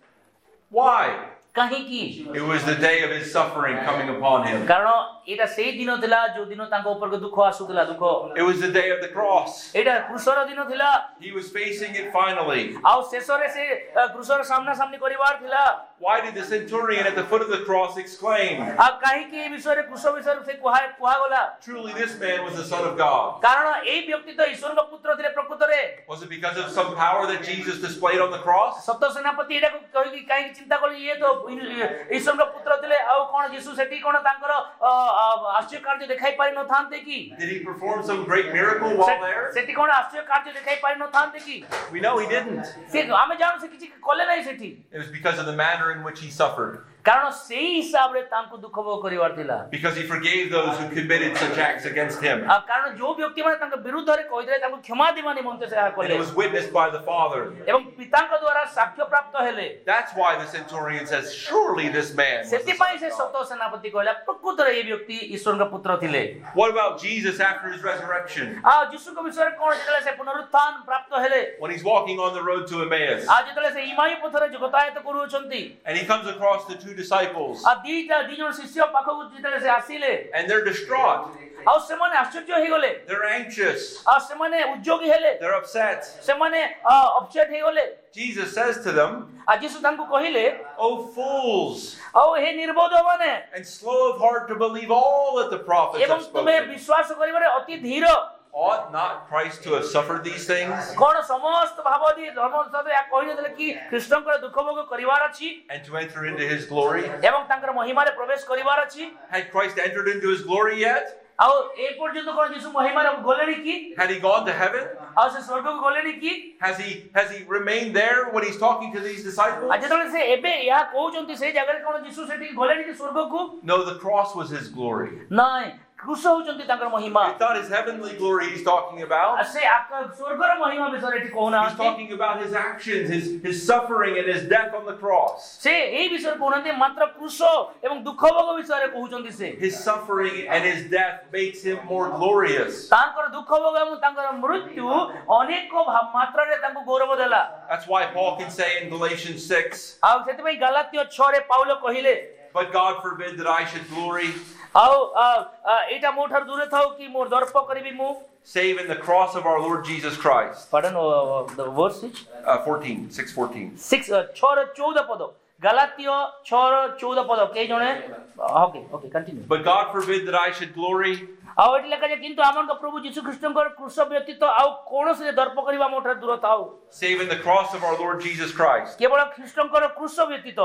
Why? କାହିଁକି It was the day of his suffering coming upon him. କାରଣ ଏଇଟା ସେଇ ଦିନ ଥିଲା ଯୋଉ ଦିନ ତାଙ୍କ ଉପରକୁ ଦୁଃଖ ଆସୁଥିଲା ଦୁଃଖ It was the day of the cross. ଏଇଟା କ୍ରୁଶର ଦିନ ଥିଲା He was facing it finally. ଆଉ ଶେଷରେ ସେ କ୍ରୁଶର ସାମ୍ନା ସାମ୍ନି କରିବାର ଥିଲା Why did the centurion at the foot of the cross exclaim, ଆଉ କାହିଁକି ଏ ବିଷୟରେ କ୍ରୁଶ ବିଷୟରେ ସେ କୁହା କୁହାଗଲା truly this man was the Son of God? କାରଣ ଏଇ ବ୍ୟକ୍ତି ତ ଈଶ୍ୱରଙ୍କ ପୁତ୍ର ଥିଲେ ପ୍ରକୃତରେ Was it because of some power that Jesus displayed on the cross? ସତ ସେନାପତି ଏଇଟାକୁ କହିକି କାହିଁକି ଚିନ୍ତା କଲେ ଇଏ ତ ଈଶ୍ୱରଙ୍କ ପୁତ୍ର ଥିଲେ ଆଉ କଣ ଯୀଶୁ ସେଠି କଣ ତାଙ୍କର ଆଶ୍ଚର୍ଯ୍ୟ କାର୍ଯ୍ୟ ଦେଖାଇ ପାରି ନଥାନ୍ତେ କି Did he perform some great miracle while there? ସେଠି କଣ ଆଶ୍ଚର୍ଯ୍ୟ କାର୍ଯ୍ୟ ଦେଖାଇ ପାରି ନଥାନ୍ତେ କି We know he didn't. ସେ ଆମେ ଜାଣୁ ସେ କିଛି କଲେ ନାହିଁ ସେଠି It was because of the manner in which he suffered. କାରଣ ସେଇ ହିସାବରେ ତାଙ୍କୁ ଦୁଃଖ ଭୋଗ କରିବାର ଥିଲା Because he forgave those who committed such acts against him. କାରଣ ଯୋଉ ବ୍ୟକ୍ତି ମାନେ ତାଙ୍କ ବିରୁଦ୍ଧରେ କହିଥିଲେ ତାଙ୍କୁ କ୍ଷମା ଦେବା ନିମନ୍ତେ ସେ And କଲେ it was witnessed by the Father. ଏବଂ ପିତାଙ୍କ ଦ୍ୱାରା ସାକ୍ଷ୍ୟ ପ୍ରାପ୍ତ ହେଲେ That's why the centurion says, surely this man was the ସେଥିପାଇଁ ସେ Son of ସତ God. ସେନାପତି କହିଲା ପ୍ରକୃତରେ ଏ ବ୍ୟକ୍ତି ଈଶ୍ୱରଙ୍କ ପୁତ୍ର ଥିଲେ What about Jesus after his resurrection? ଆଉ ଯୀଶୁଙ୍କ ବିଷୟରେ କଣ ଯେତେବେଳେ ସେ ପୁନରୁତ୍ଥାନ ପ୍ରାପ୍ତ ହେଲେ When he's walking on the road to Emmaus. ଆଉ ଯେତେବେଳେ ସେ ଇମାଇ ପଥରେ ଗତାୟତ କରୁଅଛନ୍ତି And he comes across the two disciples. ଆଉ ଦିଟା ଦି ଜଣ ଶିଷ୍ୟ ପାଖକୁ ଯେତେବେଳେ ସେ ଆସିଲେ And they're distraught. ଆଉ ସେମାନେ ଆଶ୍ଚର୍ଯ୍ୟ ହେଇଗଲେ They're anxious. ଆଉ ସେମାନେ ଉଦ୍ଯୋଗୀ ହେଲେ They're upset. ସେମାନେ ଅପସେଟ୍ ହେଇଗଲେ Jesus says to them, ଆଉ ଯୀଶୁ ତାଙ୍କୁ କହିଲେ O fools, ଆଉ ହେ ନିର୍ବୋଧ ମାନେ and slow of heart to believe all that the prophets ଏବଂ have ତୁମେ spoken. ବିଶ୍ୱାସ କରିବାରେ ଅତି ଧୀର Ought not Christ to have suffered these things କଣ ସମସ୍ତ ଭାବବାଦୀ ଧର୍ମଶାସ୍ତ୍ର ଏହା କହିନଥିଲେ କି ଖ୍ରୀଷ୍ଟଙ୍କର ଦୁଃଖ ଭୋଗ କରିବାର ଅଛି and to enter into his glory? ଏବଂ ତାଙ୍କର ମହିମାରେ ପ୍ରବେଶ କରିବାର ଅଛି Had Christ entered into his glory yet? ଆଉ ଏ ପର୍ଯ୍ୟନ୍ତ କଣ ଯୀଶୁ ମହିମାରେ ଗଲେଣି କି Had he gone to heaven? ଆଉ ସେ ସ୍ୱର୍ଗକୁ ଗଲେଣି କି Has he has he remained there when he's talking to these disciples? ଆଉ ଯେତେବେଳେ ସେ ଏବେ ଏହା କହୁଛନ୍ତି ସେଇ ଜାଗାରେ କଣ ଯୀଶୁ ସେଠି ଗଲେଣି କି ସ୍ୱର୍ଗକୁ No, the cross was his glory. ନାଇଁ କ୍ରୁଶ ହଉଛନ୍ତି ତାଙ୍କର ମହିମା It's not his heavenly glory he's talking about. ସେ ସ୍ୱର୍ଗର ମହିମା ବିଷୟରେ ଏଠି He's କହୁନାହାନ୍ତି talking about his actions, his, his suffering, and his death on the cross. ସେ ଏଇ ବିଷୟରେ କହୁନାହାନ୍ତି ମାତ୍ର କ୍ରୁଶ ଏବଂ ଦୁଃଖ ଭୋଗ ବିଷୟରେ କହୁଛନ୍ତି ସେ His suffering and his death makes him more glorious. ତାଙ୍କର ଦୁଃଖ ଭୋଗ ଏବଂ ତାଙ୍କର ମୃତ୍ୟୁ ଅନେକ ମାତ୍ରାରେ ତାଙ୍କୁ ଗୌରବ ଦେଲା That's why Paul can say in Galatians six, ଆଉ ସେଥିପାଇଁ ଗାଲାତ୍ୟ ଛଅ ରେ ପାଉଲ କହିଲେ but God forbid that I should glory, ଆଉ ଏଇଟା ମୋ ଠାରୁ ଦୂରେ ଥାଉ କି ମୋର ଦର୍ପ କରିବି ମୁଁ save in the cross of our Lord Jesus Christ. pardon the verse which Uh, fourteen, six fourteen. six ଛଅ ର ଚଉଦ ପଦ ଗାଲାତ୍ୟ ଛଅ ର ଚଉଦ ପଦ କେହି ଜଣେ okay okay continue But God forbid that I should glory, ଆଉ ଏଠି ଲେଖାଯାଏ କିନ୍ତୁ ଆମର ପ୍ରଭୁ ଯୀଶୁ ଖ୍ରୀଷ୍ଟଙ୍କର କ୍ରୁଶ ବ୍ୟତୀତ ଆଉ କୌଣସି ଦର୍ପ କରିବା ମୋ ଠାରୁ ଦୂର ଥାଉ save in the cross of our Lord Jesus Christ, କେବଳ ଖ୍ରୀଷ୍ଟଙ୍କର କ୍ରୁଶ ବ୍ୟତୀତ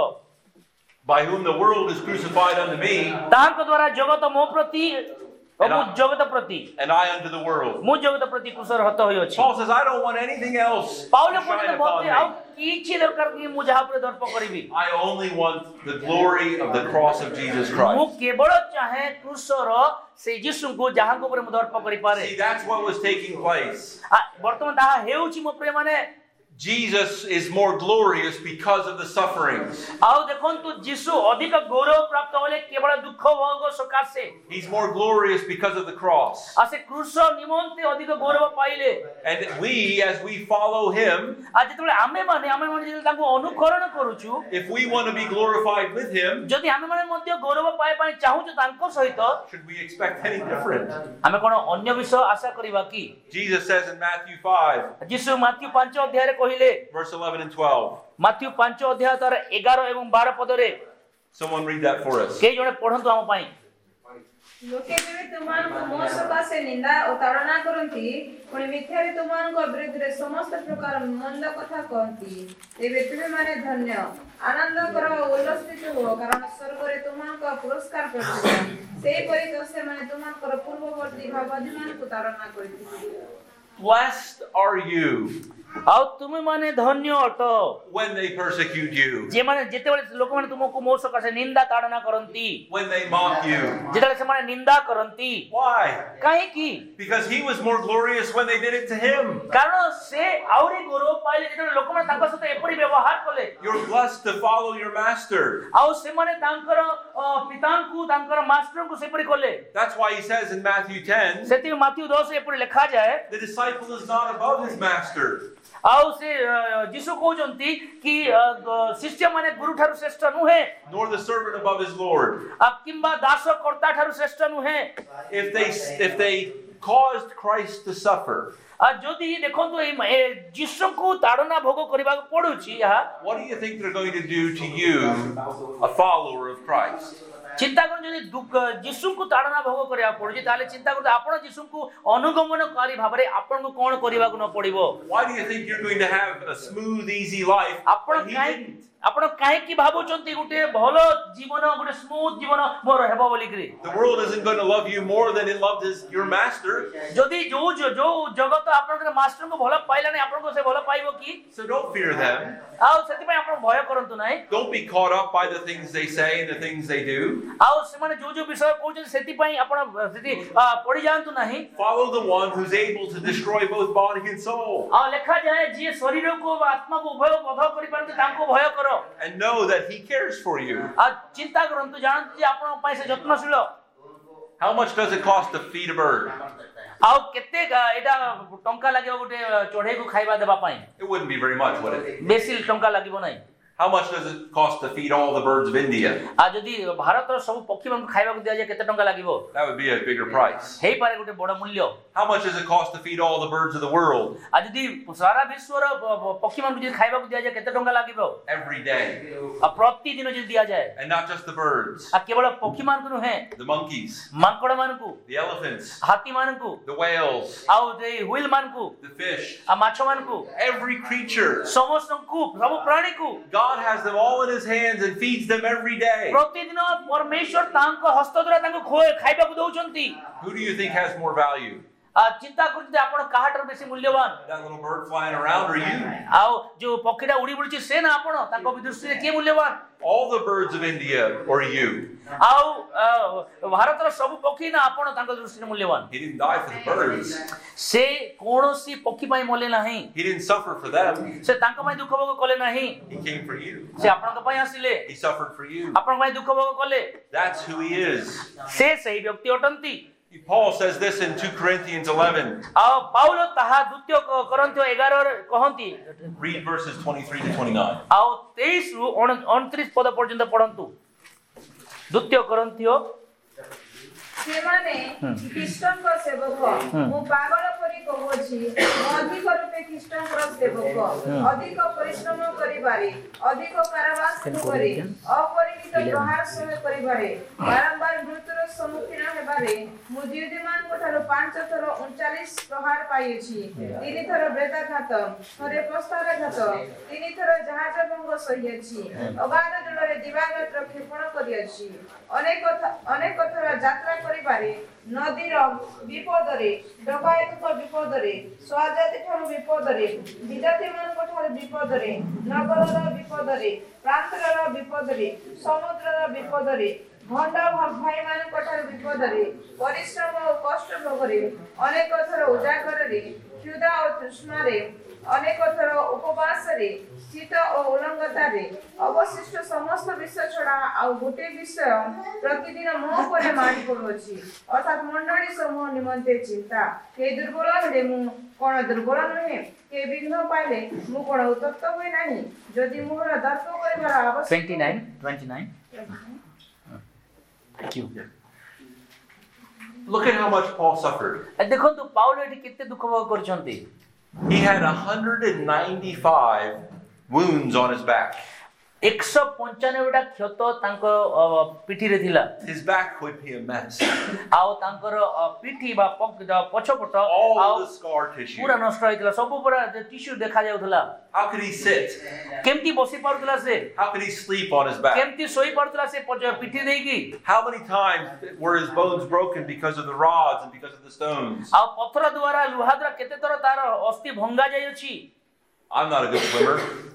by whom the world is crucified unto me, ତାଙ୍କ ଦ୍ୱାରା ଜଗତ ମୋ ପ୍ରତି ଓ ମୁଁ ଜଗତ ପ୍ରତି and I unto the world. ମୁଁ ଜଗତ ପ୍ରତି କ୍ରୁଶରେ ହତ ହୋଇଅଛି Paul says, I don't want anything else to Paul shine କହୁଛନ୍ତି upon ମୋତେ ଆଉ me. କିଛି ଦରକାର କି ମୁଁ ଯାହା ଉପରେ ଦର୍ପ କରିବି I only want the glory of the cross of Jesus ମୁଁ Christ. କେବଳ ଚାହେଁ କ୍ରୁଶର ସେଇ ଯୀଶୁଙ୍କୁ ଯାହାଙ୍କ ଉପରେ ମୁଁ ଦର୍ପ କରିପାରେ See, that's what was taking place. ବର୍ତ୍ତମାନ ତାହା ହେଉଛି ମୋ ପ୍ରିୟ ମାନେ Jesus is more glorious because of the sufferings. ଆଉ ଦେଖନ୍ତୁ ଯୀଶୁ ଅଧିକ ଗୌରବ ପ୍ରାପ୍ତ ହେଲେ କେବଳ ଦୁଃଖ ଭୋଗ ସକାଶେ He's more glorious because of the cross. ଆଉ ସେ କ୍ରୁଶ ନିମନ୍ତେ ଅଧିକ ଗୌରବ ପାଇଲେ And we, as we follow him, ଆଉ ଯେତେବେଳେ ଆମେ ମାନେ ଆମେ ମାନେ ଯେତେବେଳେ ତାଙ୍କୁ ଅନୁକରଣ କରୁଛୁ if we want to be glorified with him, ଯଦି ଆମେ ମାନେ ମଧ୍ୟ ଗୌରବ ପାଇବା ପାଇଁ ଚାହୁଁଛୁ ତାଙ୍କ ସହିତ should we expect any different? ଆମେ କଣ ଅନ୍ୟ ବିଷୟ ଆଶା କରିବା କି Jesus says in Matthew five, ଯୀଶୁ ମାଥ୍ୟୁ ପାଞ୍ଚ ଅଧ୍ୟାୟରେ କହିଲେ verse eleven and twelve. Matthew ପାଞ୍ଚ ଅଧ୍ୟାୟ ତାର ଏଗାର ଏବଂ ବାର ପଦରେ Someone read that for us. କେହି ଜଣେ ପଢନ୍ତୁ ଆମ ପାଇଁ। ଲୋକେ ଯେବେ ତୁମମାନଙ୍କୁ ମୋ ସକାଶେ ନିନ୍ଦା ଓ ତାଡ଼ନା କରନ୍ତି, ପୁଣି ମିଥ୍ୟାରେ ତୁମମାନଙ୍କ ବିରୁଦ୍ଧରେ ସମସ୍ତ ପ୍ରକାର ମନ୍ଦ କଥା କହନ୍ତି, ତେବେ ତୁମେମାନେ ଧନ୍ୟ, ଆନନ୍ଦ କର ଓ ଉଲ୍ଲସିତ ହୁଅ, କାରଣ ସ୍ୱର୍ଗରେ ତୁମମାନଙ୍କ ପୁରସ୍କାର ପ୍ରଚୁର। ସେହିପରି ତ ସେମାନେ ତୁମଙ୍କର ପୂର୍ବବର୍ତ୍ତୀ ଭାବାଧୀମାନଙ୍କୁ ତାଡ଼ନା କରିଥିଲେ। Blessed are you ଆଉ ତୁମେ ମାନେ ଧନ୍ୟ ଅଟ when they persecute you, ଯେମାନେ ଯେତେବେଳେ ଲୋକମାନେ ତୁମକୁ ମୋ ସକାଶେ ନିନ୍ଦା ତାଡ଼ନା କରନ୍ତି, when they mock you. ଯେତେବେଳେ ସେମାନେ ନିନ୍ଦା କରନ୍ତି। Why? କାହିଁକି? Because he was more glorious when they did it to him. କାରଣ ସେ ଆହୁରି ଗୌରବ ପାଇଲେ ଯେତେବେଳେ ଲୋକମାନେ ତାଙ୍କ ସହିତ ଏପରି ବ୍ୟବହାର କଲେ। You're blessed to follow your master. ଆଉ ସେମାନେ ତାଙ୍କର ପିତାଙ୍କୁ ତାଙ୍କର ମାଷ୍ଟରଙ୍କୁ ସେପରି କଲେ। That's why he says in Matthew ten, ସେଥିପାଇଁ ମାଥ୍ୟୁ ଦଶ ଏପରି ଲେଖାଯାଏ, the disciple is not above his master. ଆଉ ସେ ଯୀଶୁ କହୁଛନ୍ତି କି ଶିଷ୍ୟ ମାନେ ଗୁରୁ ଠାରୁ ଶ୍ରେଷ୍ଠ ନୁହେଁ, Nor the servant above his Lord. କିମ୍ବା ଦାସ କର୍ତ୍ତା ଠାରୁ ଶ୍ରେଷ୍ଠ ନୁହେଁ। If they if they caused Christ to suffer, ଯଦି ଦେଖନ୍ତୁ ଏଇ ଯୀଶୁଙ୍କୁ ତାଡ଼ନା ଭୋଗ କରିବାକୁ ପଡୁଛି, ଏହା what do you think they're going to do to you, a follower of Christ? ଚିନ୍ତା କରନ୍ତୁ, ଯଦି ଯୀଶୁଙ୍କୁ ତାଡ଼ନା ଭୋଗ କରିବାକୁ ପଡୁଛି, ତାହେଲେ ଚିନ୍ତା କରନ୍ତୁ ଆପଣ ଯୀଶୁଙ୍କୁ ଅନୁଗମନକାରୀ ଭାବରେ ଆପଣଙ୍କୁ କଣ କରିବାକୁ ନ ପଡିବ। Why do you think you're going to have a smooth, easy life? ଆପଣ He କାହିଁକି didn't. ଆପଣ କାହିଁକି ଭାବୁଛନ୍ତି ଗୋଟେ ଭଲ ଜୀବନ, ଗୋଟେ ସ୍ମୁଥ ଜୀବନ ମୋର ହେବ ବୋଲିକିରି? The world isn't going to love you more than it loved his, your master. ଯଦି ଯୋଉ ଯୋଉ ଜଗତ ଆପଣଙ୍କର ମାଷ୍ଟରଙ୍କୁ ଭଲ ପାଇଲାନି, ଆପଣଙ୍କୁ ସେ ଭଲ ପାଇବ କି? So don't fear them. ଆଉ ସେଥିପାଇଁ ଆପଣ ଭୟ କରନ୍ତୁ ନାହିଁ। Don't be caught up by the things they say and the things they do. ଆଉ ସେମାନେ ଯୋଉ ଯୋଉ ବିଷୟ କହୁଛନ୍ତି ସେଥିପାଇଁ ଆପଣ ସେଠି ପଡି ଯାଆନ୍ତୁ ନାହିଁ। Follow the one who's able to destroy both body and soul. ଆଉ ଲେଖାଯାଏ ଯିଏ ଶରୀରକୁ ଆତ୍ମାକୁ ଉଭୟ ବଧ କରିପାରନ୍ତି ତାଙ୍କୁ ଭୟ କର। And know that he cares for you. ଆଉ ଚିନ୍ତା କରନ୍ତୁ, ଜାଣନ୍ତୁ ଯେ ଆପଣଙ୍କ ପାଇଁ ସେ ଯତ୍ନଶୀଳ। How much does it cost to feed a bird? ଆଉ କେତେ ଏଇଟା ଟଙ୍କା ଲାଗିବ ଗୋଟେ ଚଢେଇକୁ ଖାଇବା ଦେବା ପାଇଁ? It wouldn't be very much, would it? ବେଶୀ ଟଙ୍କା ଲାଗିବ ନାହିଁ। How much does it cost to feed all the birds of India? ଆଉ ଯଦି ଭାରତର ସବୁ ପକ୍ଷୀମାନଙ୍କୁ ଖାଇବାକୁ ଦିଆଯାଏ କେତେ ଟଙ୍କା ଲାଗିବ? That would be a bigger price. ହେଇପାରେ ଗୋଟେ ବଡ ମୂଲ୍ୟ। How much does it cost to feed all the birds of the world? ଆଉ ଯଦି ସାରା ବିଶ୍ୱର ପକ୍ଷୀମାନଙ୍କୁ ଯଦି ଖାଇବାକୁ ଦିଆଯାଏ କେତେ ଟଙ୍କା ଲାଗିବ? Every day. ଆଉ ପ୍ରତିଦିନ ଯଦି ଦିଆଯାଏ, And not just the birds. ଆଉ କେବଳ ପକ୍ଷୀମାନଙ୍କୁ ନୁହେଁ, The monkeys. ମାଙ୍କଡମାନଙ୍କୁ, The elephants. ହାତୀମାନଙ୍କୁ, The whales. ଆଉ ହୁଇଲ ମାନଙ୍କୁ, The fish. ଆଉ ମାଛମାନଙ୍କୁ, Every creature. ସମସ୍ତଙ୍କୁ, ସବୁ ପ୍ରାଣୀକୁ God has them all in his hands and feeds them every day. ପ୍ରତିଦିନ ପରମେଶ୍ୱର ତାଙ୍କ ହସ୍ତ ଦ୍ୱାରା ତାଙ୍କୁ ଖାଇବାକୁ ଦଉଛନ୍ତି। Who do you think has more value? ଚିନ୍ତା କରୁଛନ୍ତି ଆପଣ କାହାଠାରୁ ବେଶୀ ମୂଲ୍ୟବାନ? That little bird flying around or you? ଆଉ ଯୋଉ ପକ୍ଷୀଟା ଉଡି ବୁଲୁଛି ସେ ନା ଆପଣ? ତାଙ୍କ ଦୃଷ୍ଟିରେ କିଏ ମୂଲ୍ୟବାନ? All the birds of India or you? ଆଉ ଭାରତର ସବୁ ପକ୍ଷୀ ନା ଆପଣ ତାଙ୍କ ଦୃଷ୍ଟିରେ ମୂଲ୍ୟବାନ? He didn't die for the birds. ସେ କୌଣସି ପକ୍ଷୀ ପାଇଁ ମଲେ ନାହିଁ। He didn't suffer for them. ସେ ତାଙ୍କ ପାଇଁ ଦୁଃଖ ଭୋଗ କଲେ ନାହିଁ। He came for you. ସେ ଆପଣଙ୍କ ପାଇଁ ଆସିଲେ। He suffered for you. ଆପଣଙ୍କ ପାଇଁ ଦୁଃଖ ଭୋଗ କଲେ। That's who he is. ସେ ସେହି ବ୍ୟକ୍ତି ଅଟନ୍ତି। Paul says this in two Corinthians eleven. ଆଉ ପାଉଲ ତାହା ଦ୍ୱିତୀୟ କରନ୍ଥୀୟ ଏଗାର ରେ କହନ୍ତି। Read verses twenty-three to twenty-nine. ଆଉ ତେଇଶ ରୁ ଅଣତିରିଶ ପଦ ପର୍ଯ୍ୟନ୍ତ ପଢନ୍ତୁ। ଦ୍ୱିତୀୟ କରନ୍ଥୀୟ ସେମାନେ ଖ୍ରୀଷ୍ଟଙ୍କ ସେବକ, ମୁଁ ପାଗଳ ପରି କହୁଅଛି, ମୁଁ ଅଧିକ ରୂପେ ଖ୍ରୀଷ୍ଟଙ୍କର ସେବକ, ଅଧିକ ପରିଶ୍ରମ କରିବାରେ, ଅଧିକ କାରାବାସ କରି, ଅପରିମିତ ପ୍ରହାର ସହ୍ୟ କରିବାରେ, ବାରମ୍ବାର ମୃତ୍ୟୁର ସମ୍ମୁଖୀନ ହେବାରେ, ମୁଁ ଜିଉଦୀମାନଙ୍କ ଠାରୁ ପାଞ୍ଚ ଥର ଅଣଚାଳିଶ ପ୍ରହାର ପାଇଅଛି, ତିନି ଥର ବେଦାଘାତ, ଥରେ ପ୍ରସ୍ତାରଘାତ, ତିନି ଥର ଜାହାଜ ଭଙ୍ଗ ସହିଅଛି, ଅଗାଧ ଜଳରେ ଦିବାରାତ୍ର କ୍ଷେପଣ କରିଅଛି, ଅନେକ ଅନେକ ଥର ଯାତ୍ରା କରିବାରେ, ନଦୀର ବିପଦରେ, ଡକାୟତଙ୍କ ବିପଦରେ, ସ୍ୱଜାତି ଠାରୁ ବିପଦରେ, ବିଜାତିମାନଙ୍କ ଠାରୁ ବିପଦରେ, ନଗରର ବିପଦରେ, ପ୍ରାନ୍ତରର ବିପଦରେ, ସମୁଦ୍ରର ବିପଦରେ, ଭଣ୍ଡ ଭାଇମାନଙ୍କ ଠାରୁ ବିପଦରେ, ପରିଶ୍ରମ ଓ କଷ୍ଟ ଭୋଗରେ, ଅନେକ ଥର ଉଜାଗରରେ, କ୍ଷୁଧା ଓ ତୃଷ୍ଣାରେ, ଅନେକ ଥର ଉପବାସରେ, ଶୀତ ଓ ଉଲଙ୍ଗତାରେ, ଅବଶିଷ୍ଟ ସମସ୍ତ ବିଷୟ ଛଡା ଆଉ ଗୋଟେ ବିଷୟ ପ୍ରତିଦିନ ମୋ ଉପରେ ମାଡ଼ି ପଡୁଅଛି, ଅର୍ଥାତ୍ ମଣ୍ଡଳୀ ସମୂହ ନିମନ୍ତେ ଚିନ୍ତା। କେହି ଦୁର୍ବଳ ହେଲେ ମୁଁ କଣ ଦୁର୍ବଳ ନୁହେଁ? କେହି ବିଘ୍ନ ପାଇଲେ ମୁଁ କଣ ଉତ୍ତପ୍ତ ହୁଏ ନାହିଁ? ଯଦି ମୋର ଦର୍ପ କରିବାର ଆବଶ୍ୟକ twenty-nine twenty-nine Thank you. Look at how much Paul suffered. ଦେଖନ୍ତୁ ପାଉଲ ଏଠି କେତେ ଦୁଃଖ ଭୋଗ କରିଛନ୍ତି। He had one hundred ninety-five wounds on his back. एक सौ पंचानबे टा क्षत तांको पिठी रे थिला. His back would be a mess. आउ तांकर पिठी बा पछपट All आउ of the scar tissue. पूरा नष्ट होइतला. सब पूरा टिश्यू देखा जाउतला. How could he sit? केमती बसी पारुतला से? How could he sleep on his back? केमती सोई पारुतला से पिठी देकी? How many times were his bones broken because of the rods and because of the stones? आउ पत्थर द्वारा लुहा द्वारा केते तर तार अस्थि भंगा जाय अछि. I'm not a good swimmer.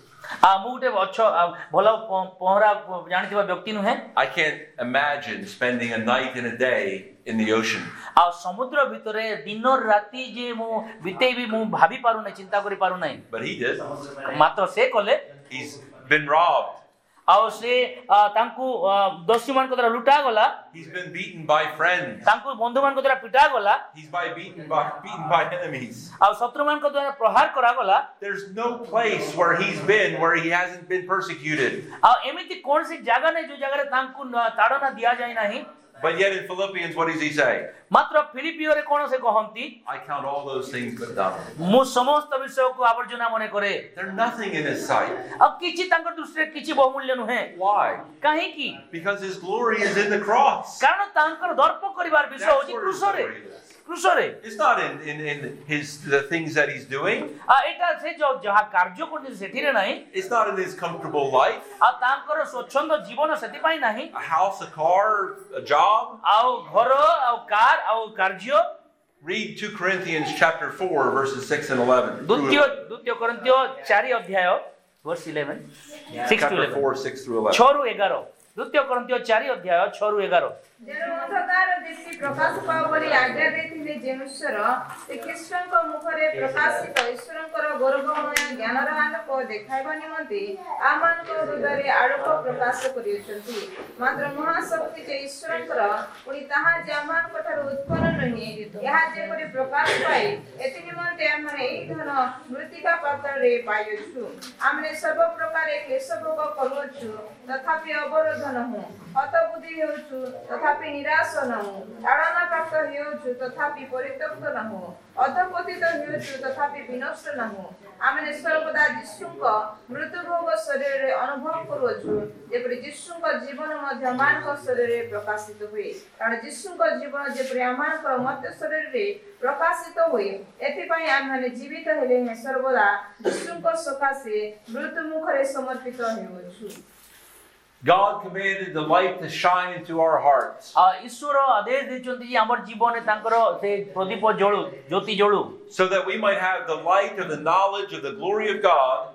आ मुटे अच्छो भलो पहरा जानिथिबा व्यक्ति नु है. I can't imagine spending a night and a day in the ocean. आ समुद्र भितरे दिन राति जे मु बितेबी मु भाबी पारु नै, चिंता करि पारु नै. But he did. मात्र से कोले He's been robbed. आ से तांकु दोषी मान को द्वारा लुटा गला. He's been beaten by friends. तांकु बंधु मान को द्वारा पिटा गला. He's by beaten by beaten by enemies. आ शत्रु मान को द्वारा प्रहार करा गला. There's no place where he's been where he hasn't been persecuted. आ एमिति कोन सी जगह नै जो जगह रे तांकु ताड़ना दिया जाय नाही. But yet in Philippians, what does he say? मात्र फिलिपियो रे कोन से कहंती, I count all those things but dung. मु समस्त विषय को आवर्जना मने करे. They're nothing in his sight. अब किछि तांकर दृष्टि किछि बहुमूल्य नुहे. Why? काहे की? Because his glory is in the cross. कारण तांकर दर्प करिवार विषय That's होछि where his क्रूस रे. glory is. क्रूस रे. It's not in, in, in his the things that he's doing. आ एटा से जो जहा कार्य करते सेठी रे नाही. It's not in his comfortable life. आ तांकर स्वच्छंद जीवन सेति पई नाही. A house, a car, a job. आउ घर आउ कार आउ कार्य. Read two Corinthians chapter four verses six and eleven. द्वितीय द्वितीय कोरिन्थियो चार अध्याय वर्ष eleven six to Chapter eleven. four six through eleven. छह रु एगार. द्वितीय कोरिन्थियो चार अध्याय छह रु एगार. जेनु अंधकार दीप्ति प्रकाश पाव बोली आज्ञा देथिले जेनुश्वर से ख्रीष्टଙ୍କ मुखरे प्रकाशित ईश्वरଙ୍କର गौरवमय ज्ञानर आलोक देखाइबा निमंते आमानक हृदୟରେ आलोक प्रकाश करियछंती. मात्र महाशक्ति जे ईश्वरଙ୍କର पुनि ताहा जे आमानकଠାରୁ उत्पन्न नहि ଏହା ଯେପରି ପ୍ରକାଶ ପାଏ ଏති ନିମନ୍ତେ ଆମେ ଏହି ଧନ ମୃତ୍ତିକା ପାତ୍ରରେ ପାଇଛୁ. ଆମେ ସବୁ ପ୍ରକାର କ୍ଲେଶ ଭୋଗ କରୁଛୁ ତଥାପି ଅବରୋଧ ନହୁ. ହତବୁଦ୍ଧି ହେଉଛୁ तथापि निराश नहु. ताड़ना प्राप्त हेउछु तथापि परित्यक्त नहु. अधपतित हेउछु तथापि विनष्ट नहु. आमे सर्वदा यीशुଙ୍କ मृत्यु भोग शरीर रे अनुभव करूछु जेपरि यीशुଙ୍କ जीवन मध्य आमानक शरीर रे प्रकाशित हुए. कारण यीशुଙ୍କ जीवन जेपरि आमानक मध्य शरीर रे प्रकाशित हुए एथि पई आमे जीवित हेले सर्वदा यीशुଙ୍କ सकाशे मृत्यु मुखरे समर्पित हेउछु. God commanded the light to shine into our hearts. आ ईश्वर आदेश दैछन्ती जे हमर जीवन तांकर से प्रदीप जळु ज्योति Jalu. So that we might have the light of the knowledge of the glory of God.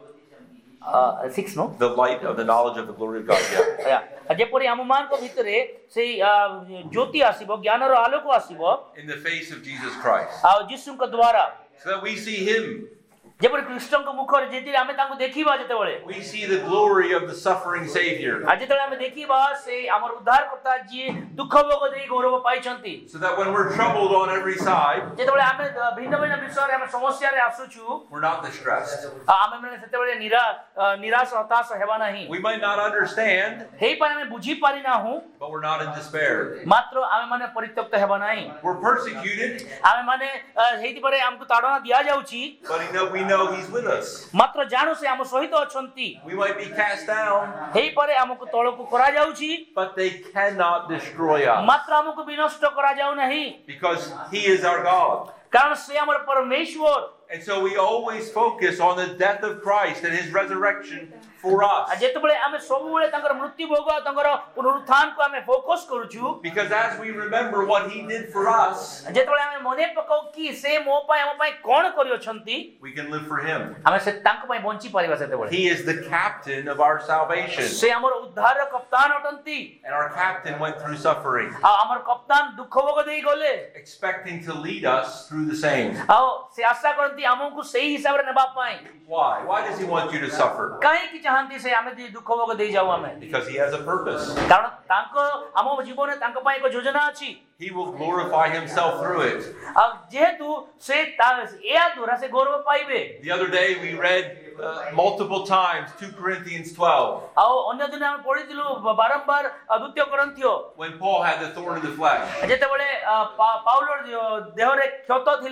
Uh, six no? The light of the knowledge of the glory of God. Yeah. Yeah. जेपरि हम मान को भितरे से ज्योति आसीबो ज्ञानर आलोक आसीबो. In the face of Jesus Christ. आ यीशुଙ୍କ द्वारा. So that we see him. जेपरि कृष्णଙ୍କ मुखर जेति आमे तांको देखिबा जेतेबेले. We see the glory of the suffering Savior. आज जेतेबेले आमे देखिबा से हमर उद्धारकर्ता जी दुख भोग देई गौरव पाइछन्ती. So that when we're troubled on every side, जेतेबेले आमे भिन्न भिन्न विषय रे आमे समस्या रे आसुछु. we're not distressed. आमे माने सेतेबेले निरा निराश हताश हेबा नाही. We might not understand, हेई पर आमे बुझी पारि ना हूं. but we're not in despair. मात्र आमे माने परित्यक्त हेबा नाही. We're persecuted, आमे माने हेति परे हमकु ताड़ना दिया जाउची. but you know we know he's with us. मात्र जानो से हम सहित अछंती. We might be cast down, हेई परे हमकु तळकु करा जाउची. but they cannot destroy us मात्र हमकु विनष्ट करा जाउ नाही. because he is our God. कारण से हमर परमेश्वर. And so we always focus on the death of Christ and his resurrection for us. जेतेबेले आमे सबुबेले तांकर मृत्यु भोग तांकर पुनरुत्थान को आमे फोकस करूछु. Because as we remember what he did for us, जेतेबेले आमे मने पकाउ कि से मो पय हम पय कोन करियो छंती. we can live for him. आमे से तांको पय बंची परिबा सेतेबेले. He is the captain of our salvation. से हमर उद्धार कप्तान अटंती. And our captain went through suffering, आ हमर कप्तान दुख भोग देई गले. expecting to lead us through the same. आ से आशा करती हमकु सही हिसाब रे नेबा पाई. Why? Why does he want you to suffer? काहे कि चाहंती से आमे दे दुख भोग देई जाऊ आमे. Because he has a purpose. कारण तांको हम जीवन तांको पय एक योजना अछि. He will glorify himself through it. आ जेहेतु से ता या द्वारा से गौरव पाइबे. The other day we read uh, multiple times two Corinthians twelve. आ अन्य दिन हम पढिथिलु बारंबार द्वितीय कोरिन्थियो. When Paul had the thorn in the flesh. जेतेबेले पाउलर देह रे क्षत थिला.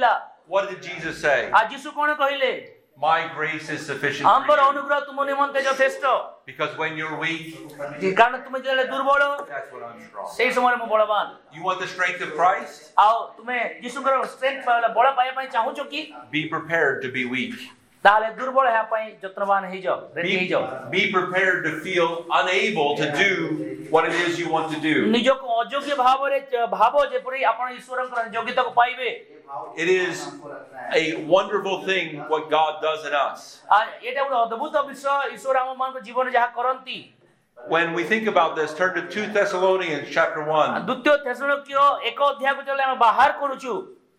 What did Jesus say? आज यीशु कौन कहले My grace is sufficient आम्बर for you. अनुग्रह तुम निमंते यथेष्ट Because when you're weak, कारण तुम जेले दुर्बल that's when I'm strong. सेही समय मु बलवान You want the strength of Christ? आओ तुम्हें यीशुଙ୍କର स्ट्रेंथ पाइला बळ पाइबा ପାଇଁ ଚାହୁଁଛ କି Be prepared to be weak. ताले दुर्बल हेबा ପାଇଁ ଯତ୍ନବାନ ହେଇ जाओ रेडी हेई Be, जाओ be prepared to feel unable to do what it is you want to do. ନିଜକୁ ଅଯୋଗ୍ୟ ଭାବରେ ଭାବ ଯେପରି ଆପଣ ଈଶ୍ୱରଙ୍କର ଯୋଗ୍ୟତାକୁ ପାଇବେ It is a wonderful thing what God does in us. आ एटा ଗୋଟେ ଅଦ୍ଭୁତ ବିଷୟ ଈଶ୍ୱର ଆମ ମାନଙ୍କ ଜୀବନରେ ଯାହା କରନ୍ତି When we think about this, turn to Second Thessalonians chapter one. ଦ୍ୱିତୀୟ ଥେସଲୋନିକୀୟ ଏକ ଅଧ୍ୟାୟକୁ ଯେତେବେଳେ ଆମେ ବାହାର କରୁଛୁ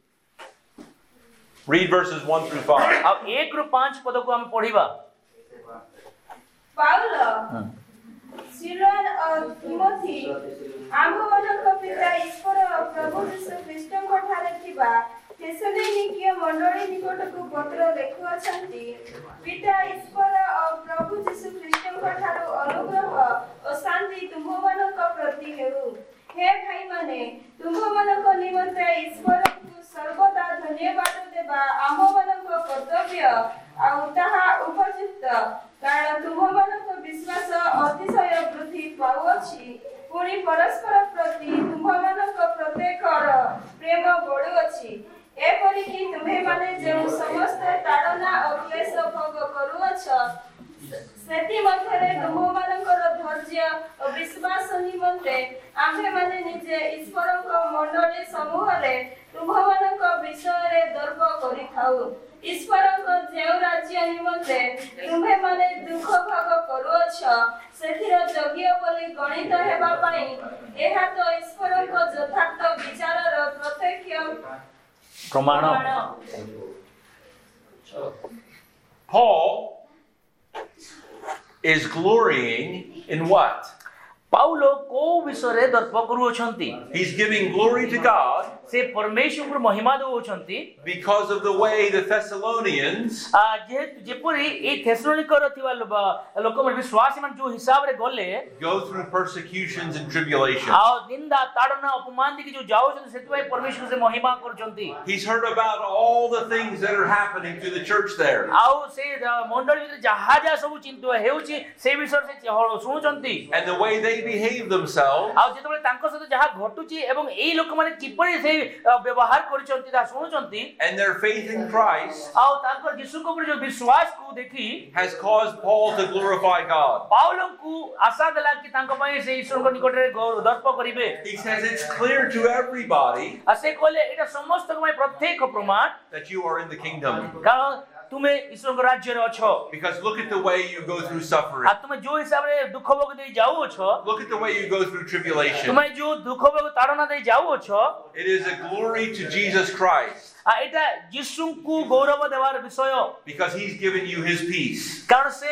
Read verses one through five. ଆଉ ଏକ ରୁ ପାଞ୍ଚ ପଦକୁ ଆମେ ପଢିବା ପାଉଲ ସିଲୱାନ ଓ ତିମୋଥି ଆମ୍ଭମାନଙ୍କ ପିତା ଈଶ୍ୱର ପ୍ରଭୁ ଯୀଶୁ ଖ୍ରୀଷ୍ଟଙ୍କ ଠାରେ ଥିବା ଥେସଲୋନିକୀୟ ମଣ୍ଡଳୀ ନିକଟକୁ ପତ୍ର ଲେଖୁଅଛନ୍ତି। ପିତା ଈଶ୍ୱର ଓ ପ୍ରଭୁ ଯୀଶୁ ଖ୍ରୀଷ୍ଟଙ୍କ ଠାରୁ ଅନୁଗ୍ରହ ଓ ଶାନ୍ତି ତୁମ୍ଭମାନଙ୍କ ପ୍ରତି ହେଉ। ହେ ଭାଇମାନେ, ତୁମ୍ଭମାନଙ୍କ ନିମନ୍ତେ ଈଶ୍ୱରଙ୍କୁ ସର୍ବଦା ଧନ୍ୟବାଦ ଦେବା ଆମ୍ଭମାନଙ୍କ କର୍ତ୍ତବ୍ୟ ଆଉ ତାହା ଉପଯୁକ୍ତ, କାରଣ ତୁମ୍ଭମାନଙ୍କ ବିଶ୍ୱାସ ଅତିଶୟ ବୃଦ୍ଧି ପାଉଅଛି, ପୁଣି ପରସ୍ପର ପ୍ରତି ତୁମ୍ଭମାନଙ୍କ ପ୍ରତ୍ୟେକର ପ୍ରେମ ବଢୁଅଛି। ଏପରିକି ତୁମ୍ଭେମାନେ ଯେଉଁ ସମସ୍ତେ ତାଡ଼ନା ଓ କ୍ଲେଶ ଭୋଗ କରୁଅଛ, ସେଥିମଧ୍ୟରେ ତୁମ୍ଭମାନଙ୍କର ଧୈର୍ଯ୍ୟ ଓ ବିଶ୍ୱାସ ନିମନ୍ତେ ଆମ୍ଭେମାନେ ନିଜେ ଈଶ୍ୱରଙ୍କ ମଣ୍ଡଳୀ ସମୂହରେ ତୁମ୍ଭମାନଙ୍କ ବିଷୟରେ ଗର୍ବ କରିଥାଉ। ଈଶ୍ୱରଙ୍କ ଯେଉଁ ରାଜ୍ୟ ନିମନ୍ତେ ତୁମ୍ଭେମାନେ ଦୁଃଖ ଭୋଗ କରୁଅଛ, ସେଥିର ଯୋଗ୍ୟ ବୋଲି ଗଣିତ ହେବା ପାଇଁ ଏହା ତ ଈଶ୍ୱରଙ୍କ ଯଥାର୍ଥ ବିଚାରର ପ୍ରତ୍ୟକ୍ଷ ପ୍ରମାଣ Paul is glorying in what? Paul କୋଉ ବିଷୟରେ ଦର୍ପ କରୁଅଛନ୍ତି He's giving glory to God ସେ ପରମେଶ୍ୱରଙ୍କୁ ମହିମା ଦେଉଅଛନ୍ତି because of the way the Thessalonians ଆ ଯେହେତୁ ଯେପରି ଏଇ ଥେସଲୋନିକର ଥିବା ଲୋକମାନେ ବିଶ୍ୱାସୀମାନେ ଯୋଉ ହିସାବରେ ଗଲେ go through persecutions and tribulations. ଆଉ ନିନ୍ଦା ତାଡ଼ନା ଅପମାନ ଦେଇକି ଯୋଉ ଯାଉଛନ୍ତି ସେଥିପାଇଁ ପରମେଶ୍ୱର ସେ ମହିମା କରୁଛନ୍ତି। He's heard about all the things that are happening to the church there. ଆଉ ସେ ମଣ୍ଡଳୀ ଭିତରେ ଯାହା ଯାହା ସବୁ ଚିନ୍ତା ହେଉଛି ସେ ବିଷୟରେ ସେ ଶୁଣୁଛନ୍ତି And the way they behave themselves ଆଉ ଯେତେବେଳେ ତାଙ୍କ ସହିତ ଯାହା ଘଟୁଛି ଏବଂ ଏଇ ଲୋକମାନେ କିପରି ସେ ବ୍ୟବହାର କରିଛନ୍ତି ତାହା ଶୁଣୁଛନ୍ତି and their faith in Christ ଆଉ ତାଙ୍କର ଯୀଶୁଙ୍କ ଉପରେ ଯୋଉ ବିଶ୍ୱାସକୁ ଦେଖି has caused Paul to glorify God. ପାଉଲଙ୍କୁ ଆଶା ଦେଲା କି ତାଙ୍କ ପାଇଁ ସେ ଈଶ୍ୱରଙ୍କ ନିକଟରେ ଦର୍ପ କରିବେ। He says it's clear to everybody ଆଉ ସେ କହିଲେ ଏଇଟା ସମସ୍ତଙ୍କ ପାଇଁ ପ୍ରତ୍ୟେକ ପ୍ରମାଣ that you are in the kingdom. କାରଣ ତୁମେ ଈଶ୍ୱରଙ୍କ ରାଜ୍ୟରେ ଅଛ। Because look at the way you go through suffering. ଆଉ ତୁମେ ଯୋଉ ହିସାବରେ ଦୁଃଖ ଭୋଗ ଦେଇ ଯାଉଅଛ, Look at the way you go through tribulation. ତୁମେ ଯୋଉ ଦୁଃଖ ଭୋଗ ତାଡ଼ନା ଦେଇ ଯାଉଅଛ, It is a glory to Jesus Christ ଆଉ ଏଇଟା ଯୀଶୁଙ୍କୁ ଗୌରବ ଦେବାର ବିଷୟ। because he's given you his peace. କାରଣ ସେ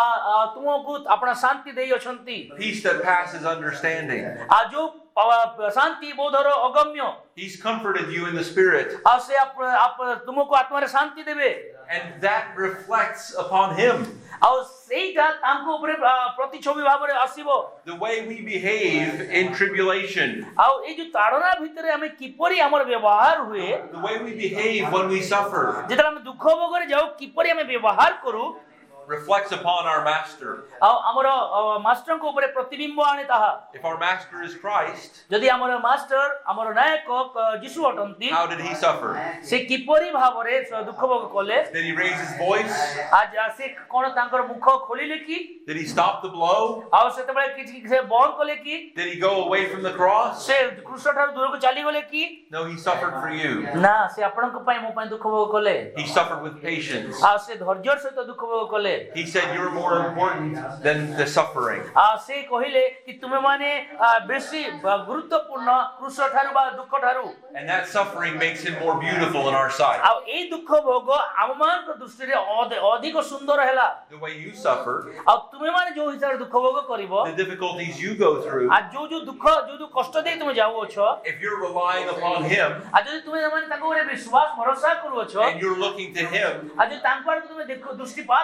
ତୁମକୁ ଆପଣ ଶାନ୍ତି ଦେଇ ଅଛନ୍ତି। Peace that passes understanding. ଆଉ ଯୋଉ ଶାନ୍ତି ବୋଧର ଅଗମ୍ୟ, He's comforted you in the spirit. ଆଉ ସେ ତୁମକୁ ଆତ୍ମାରେ ଶାନ୍ତି ଦେବେ। And that reflects upon him. ଆଉ ସେଇଟା ତାଙ୍କ ଉପରେ ପ୍ରତିଛବି ଭାବରେ ଆସିବ। The way we behave in tribulation. ଆଉ ଏଇ ଯୋଉ ତାଡ଼ନା ଭିତରେ ଆମେ କିପରି ଆମର ବ୍ୟବହାର ହୁଏ, The way we behave when we suffer ଯେତେବେଳେ ଆମେ ଦୁଃଖ ଭୋଗରେ ଯାଉ କିପରି ଆମେ ବ୍ୟବହାର କରୁ, reflects upon our master. ଆଉ ଆମର ମାଷ୍ଟରଙ୍କ ଉପରେ ପ୍ରତିବିମ୍ବ ଆଣେ ତାହା। If our master is Christ, ଯଦି ଆମର ମାଷ୍ଟର ଆମର ନାୟକ ଯୀଶୁ ଅଟନ୍ତି, how did he suffer? ସେ କିପରି ଭାବରେ ଦୁଃଖ ଭୋଗ କଲେ? Did he raise his voice? ଆଜ ସେ କଣ ତାଙ୍କର ମୁଖ ଖୋଲିଲେ କି? Did he stop the blow? ଆଉ ସେତେବେଳେ କିଛି ସେ ବନ୍ଦ କଲେ କି? Did he go away from the cross? ସେ କ୍ରୁଶ ଠାରୁ ଦୂରକୁ ଚାଲିଗଲେ କି? No, he suffered for you. ନା, ସେ ଆପଣଙ୍କ ପାଇଁ ମୋ ପାଇଁ ଦୁଃଖ ଭୋଗ କଲେ। He suffered with patience. ଆଉ ସେ ଧୈର୍ଯ୍ୟର ସହିତ ଦୁଃଖ ଭୋଗ କଲେ। He said, you're more important than the suffering. ଆଉ ସେ କହିଲେ କି ତୁମେ ମାନେ ବେଶୀ ଗୁରୁତ୍ୱପୂର୍ଣ୍ଣ କ୍ରୁଶ ଠାରୁ ବା ଦୁଃଖ ଠାରୁ। And that suffering makes him more beautiful in our sight. ଆଉ ଏଇ ଦୁଃଖ ଭୋଗ ଆମମାନଙ୍କ ଦୃଷ୍ଟିରେ ଅଧିକ ସୁନ୍ଦର ହେଲା। The way you suffer, ଆଉ ତୁମେ ମାନେ ଯୋଉ ହିସାବରେ ଦୁଃଖ ଭୋଗ କରିବ, the difficulties you go through, ଆଉ ଯୋଉ ଯୋଉ ଦୁଃଖ ଯୋଉ ଯୋଉ କଷ୍ଟ ଦେଇ ତୁମେ ଯାଉଅଛ, if you're relying upon him ଆଉ ଯଦି ତୁମେ ମାନେ ତାଙ୍କ ଉପରେ ବିଶ୍ୱାସ ଭରସା କରୁଅଛ, and you're looking to him, ଆଉ ଯଦି ତାଙ୍କ ଆଡ଼କୁ ତୁମେ ଦୃଷ୍ଟିପାତ କରୁଅଛ,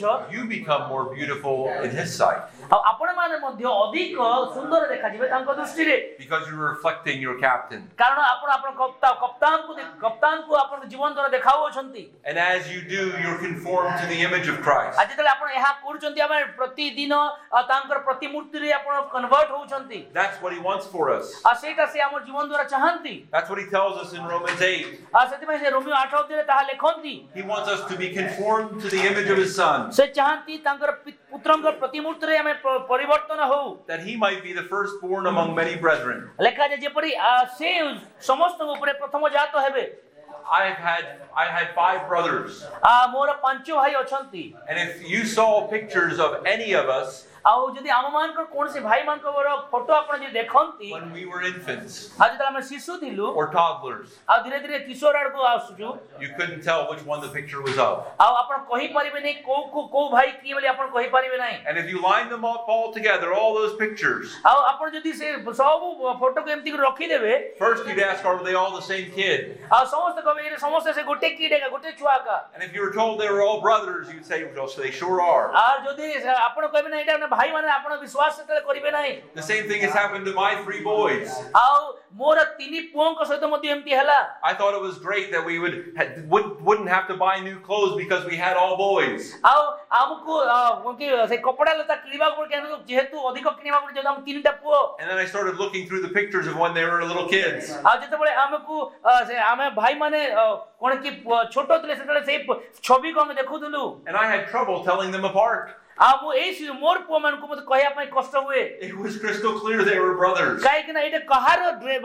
you become more beautiful in His sight ଆଉ ଆପଣ ମାନେ ମଧ୍ୟ ଅଧିକ ସୁନ୍ଦର ଦେଖାଯିବେ ତାଙ୍କ ଦୃଷ୍ଟିରେ because you're reflecting your captain. କାରଣ ଆପଣ ଆପଣ କପ୍ତା କପ୍ତାନକୁ କପ୍ତାନକୁ ଆପଣ ଜୀବନ ଦ୍ୱାରା ଦେଖାଉଛନ୍ତି And as you do, you're conformed to the image of Christ. ଆଜି ଯେତେବେଳେ ଆପଣ ଏହା କରୁଛନ୍ତି ଆମେ ପ୍ରତିଦିନ ତାଙ୍କର ପ୍ରତିମୂର୍ତ୍ତିରେ ଆପଣ କନଭର୍ଟ ହେଉଛନ୍ତି That's what He wants for us. ଆଉ ସେଇଟା ସେ ଆମ ଜୀବନ ଦ୍ୱାରା ଚାହାନ୍ତି That's what He tells us in Romans eight. ଆଉ ସେଥିପାଇଁ ସେ ରୋମିଓ ଆଠ ଅଧ୍ୟାୟରେ ତାହା ଲେଖନ୍ତି He wants us to be conformed to the image of His Son, ସେ ଚାହାନ୍ତି ତାଙ୍କର ପୁତ୍ରଙ୍କ ପ୍ରତିମୂର୍ତ୍ତିରେ ଆମେ ପରିବର୍ତ୍ତନ ହଉ that He might be the firstborn among many brethren. ଲେଖାଯାଏ ଯେପରି ସେ ସମସ୍ତଙ୍କ ଉପରେ ପ୍ରଥମ ଜାତ ହେବେ I've had I had five brothers, ମୋର ପାଞ୍ଚ ଭାଇ ଅଛନ୍ତି and if you saw pictures of any of us ଆଉ ଯଦି ଆମମାନଙ୍କର କୌଣସି ଭାଇମାନଙ୍କର ଫଟୋ ଆପଣ ଯଦି ଦେଖନ୍ତି when we were infants ଆଉ ଯେତେବେଳେ ଆମେ ଶିଶୁ ଥିଲୁ or toddlers, ଆଉ ଧୀରେ ଧୀରେ କିଶୋର ଆଡକୁ ଆସୁଛୁ you couldn't tell which one the picture was of. ଆଉ ଆପଣ କହିପାରିବେନି କୋଉ କୋଉ କୋଉ ଭାଇ କିଏ ବୋଲି ଆପଣ କହିପାରିବେ ନାହିଁ And if you line them up all together, all those pictures, ଆଉ ଆପଣ ଯଦି ସେ ସବୁ ଫଟୋକୁ ଏମିତି କରି ରଖିଦେବେ first you'd ask, are they all the same kid? ଆଉ ସମସ୍ତେ କହିବେ ଏଇଟା ସମସ୍ତେ ସେ ଗୋଟେ କିଡେକା ଗୋଟେ ଛୁଆ କା And if you were told they were all brothers, you'd say, well, so they sure are. ଆଉ ଯଦି ଆପଣ କହିବେ ନା ଏଇଟା ଭାଇ ମାନେ ଆପଣ ବିଶ୍ୱାସ ସେତେବେଳେ କରିବେ ନାହିଁ The same thing has happened to my three boys. ଆଉ ମୋର ତିନି ପୁଅଙ୍କ ସହିତ ମଧ୍ୟ ଏମିତି ହେଲା I thought it was great that we would, had, would wouldn't have to buy new clothes because we had all boys. ଆଉ ଆମକୁ ସେ କପଡ଼ା ଲତା କିଣିବାକୁ ପଡେ ଯେହେତୁ ଅଧିକ କିଣିବାକୁ ପଡେ ଯେହେତୁ ଆମ ତିନିଟା ପୁଅ And then I started looking through the pictures of when they were little kids. ଆଉ ଯେତେବେଳେ ଆମକୁ ଆମେ ଭାଇ ମାନେ କଣ କି ଛୋଟ ଥିଲେ ସେତେବେଳେ ସେଇ ଛବିକୁ ଆମେ ଦେଖୁଥିଲୁ And I had trouble telling them apart. ଆଉ ମୁଁ ଏଇ ମୋର ପୁଅ ମାନଙ୍କୁ ମତେ କହିବା ପାଇଁ କଷ୍ଟ ହୁଏ It was crystal clear they were brothers. କାହିଁକି ନା ଏଇଟା କାହାର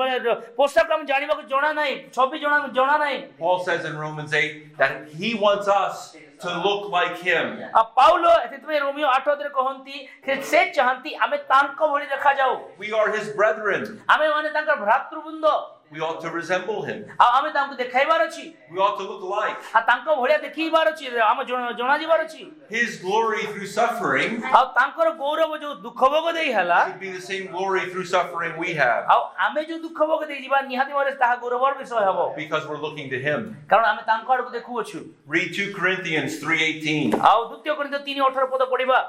ପୋଷାକ ଆମେ ଜାଣିବାକୁ ଜଣା ନାହିଁ ଛବି ଜଣା ଜଣା ନାହିଁ Paul says in Romans eight that he wants us to look like him. ଆଉ ପାଉଲ ସେଥିପାଇଁ ରୋମିଓ ଆଠ ଅଧ୍ୟାୟରେ କହନ୍ତି ସେ ଚାହାନ୍ତି ଆମେ ତାଙ୍କ ଭଳି ଦେଖାଯାଉ We are his brethren. ଆମେ ମାନେ ତାଙ୍କର ଭ୍ରାତୃବୃନ୍ଦ We ought to resemble him. ଆଉ ଆମେ ତାଙ୍କୁ ଦେଖାଇବାର ଅଛି We ought to look alike. ଆଉ ତାଙ୍କ ଭଳିଆ ଦେଖେଇବାର ଅଛି ଆମ ଜଣା ଯିବାର ଅଛି His glory through suffering ଆଉ ତାଙ୍କର ଗୌରବ ଯୋଉ ଦୁଃଖ ଭୋଗ ଦେଇ ହେଲା should be the same glory through suffering we have, ଆଉ ଆମେ ଯୋଉ ଦୁଃଖ ଭୋଗ ଦେଇ ଯିବା ନିହାତି ଭାବରେ ତାହା ଗୌରବର ବିଷୟ ହେବ because we're looking to him. କାରଣ ଆମେ ତାଙ୍କ ଆଡକୁ ଦେଖୁଅଛୁ Read two Corinthians three eighteen. ଆଉ ଦ୍ୱିତୀୟ କୋରିନ୍ଥ ତିନି ଅଠର ପଦ ପଢିବା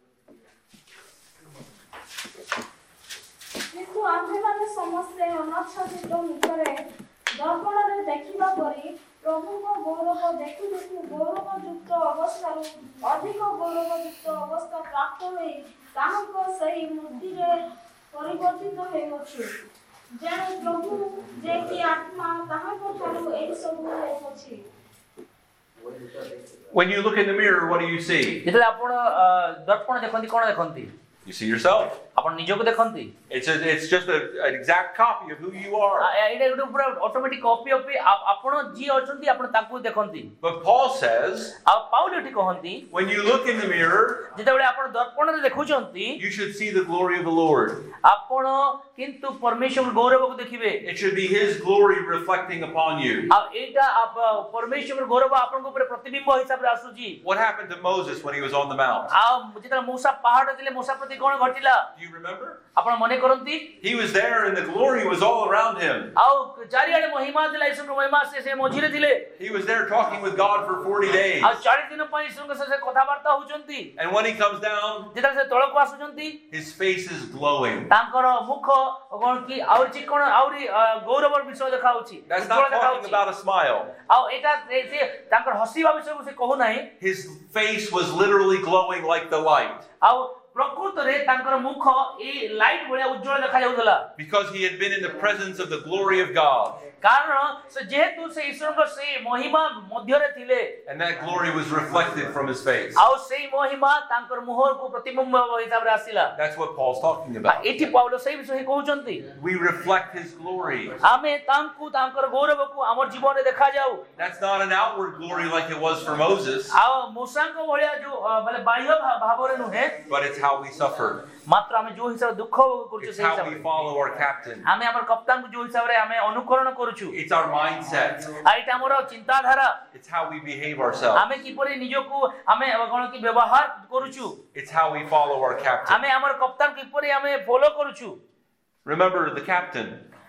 କିନ୍ତୁ ଆମ୍ଭେମାନେ ସମସ୍ତେ ଅନାଚ୍ଛାଦିତ ମୁଖରେ ଦର୍ପଣରେ ଦେଖିବା ପରି ପ୍ରଭୁଙ୍କ ଗୌରବ ଦେଖୁ ଦେଖୁ ଗୌରବଯୁକ୍ତ ଅବସ୍ଥାରୁ ଅଧିକ ଗୌରବଯୁକ୍ତ ଅବସ୍ଥା ପ୍ରାପ୍ତ ହୋଇ ତାହାଙ୍କ ସେହି ମୂର୍ତ୍ତିରେ ପରିବର୍ତ୍ତିତ ହେଉଅଛୁ ଯେଣୁ ପ୍ରଭୁ ଯେ କି ଆତ୍ମା ତାହାଙ୍କ ଠାରୁ ଏହିସବୁ ହେଉଛି When you look in the mirror, what do you see? ଯେତେବେଳେ ଆପଣ ଦର୍ପଣ ଦେଖନ୍ତି କଣ ଦେଖନ୍ତି You see yourself. ଆପଣ ନିଜକୁ ଦେଖନ୍ତି It's a, it's just a, an exact copy of who you are. ଏଇଟା ଗୋଟେ ପୁରା ଅଟୋମେଟିକ କପି ଅପି ଆପଣ ଯିଏ ଅଛନ୍ତି ଆପଣ ତାଙ୍କୁ ଦେଖନ୍ତି But Paul says, ଆଉ ପାଉଲ ଏଠି କହନ୍ତି when you look in the mirror, ଯେତେବେଳେ ଆପଣ ଦର୍ପଣରେ ଦେଖୁଛନ୍ତି you should see the glory of the Lord. ଆପଣ କିନ୍ତୁ ପରମେଶ୍ୱର ଗୌରବକୁ ଦେଖିବେ It should be his glory reflecting upon you. ଆଉ ଏଇଟା ପରମେଶ୍ୱର ଗୌରବ ଆପଣଙ୍କ ଉପରେ ପ୍ରତିବିମ୍ବ ହିସାବରେ ଆସୁଛି What happened to Moses when he was on the mount? ଆଉ ଯେତେବେଳେ ମୂଷା ପାହାଡ଼ ଥିଲେ ମୂଷା ପ୍ରତି କଣ ଘଟିଲା Do you remember? ଆପଣ ମନେ କରନ୍ତି He was there and the glory was all around him. ଆଉ ଚାରିଆଡେ ମହିମା ଥିଲା ଈଶ୍ୱରଙ୍କ ମହିମା ସେ ସେ ମଝିରେ ଥିଲେ He was there talking with God for forty days. ଆଉ ଚାଳିଶ ଦିନ ପାଇଁ ଈଶ୍ୱରଙ୍କ ସହିତ କଥାବାର୍ତ୍ତା ହଉଛନ୍ତି And when he comes down, ଯେତେବେଳେ ସେ ତଳକୁ ଆସୁଛନ୍ତି his face is glowing. ତାଙ୍କର ମୁଖ କଣ କି ଆହୁରି ଚିକଣ ଆହୁରି ଗୌରବର ବିଷୟ ଦେଖାଉଛି That's not talking about a smile. ଆଉ ଏଇଟା ସେ ତାଙ୍କର ହସିବା ବିଷୟକୁ ସେ କହୁନାହିଁ His face was literally glowing like the light. ଆଉ ପ୍ରକୃତରେ ତାଙ୍କର ମୁଖ ଏଇ ଲାଇଟ୍ ଭଳିଆ ଉଜ୍ଜ୍ୱଳ ଦେଖାଯାଉଥିଲା Because he had been in the presence of the glory of God. କାରଣ ସେ ଯେହେତୁ ସେ ଈଶ୍ୱରଙ୍କ ସେଇ ମହିମା ମଧ୍ୟରେ ଥିଲେ And that glory was reflected from his face. ଆଉ ସେଇ ମହିମା ତାଙ୍କର ମୁହଁକୁ ପ୍ରତିବିମ୍ବ ହିସାବରେ ଆସିଲା That's what Paul's talking about. ଏଠି ପାଉଲ ସେଇ ବିଷୟ କହୁଛନ୍ତି We reflect his glory. ଆମେ ତାଙ୍କୁ ତାଙ୍କର ଗୌରବକୁ ଆମ ଜୀବନରେ ଦେଖାଯାଉ That's not an outward glory like it was for Moses, ଆଉ ମୂଷାଙ୍କ ଭଳିଆ ଯୋଉ ମାନେ ବାହ୍ୟ ଭାବରେ ନୁହେଁ but it's how we suffer. ମାତ୍ର ଆମେ ଯୋଉ ହିସାବରେ ଦୁଃଖ କରୁଛୁ It's ସେଇ how we ହିସାବରେ follow our captain. ଆମେ ଆମର କପ୍ତାନଙ୍କୁ ଯୋଉ ହିସାବରେ ଆମେ ଅନୁକରଣ କରୁଛୁ It's our mindset. ଆଉ ଏଇଟା ଆମର ଚିନ୍ତାଧାରା It's how we behave ourselves. ଆମେ କିପରି ନିଜକୁ ଆମେ କଣ କି ବ୍ୟବହାର କରୁଛୁ It's how we follow our captain. ଆମେ ଆମର କପ୍ତାନ କିପରି ଆମେ ଫଲୋ କରୁଛୁ Remember the captain.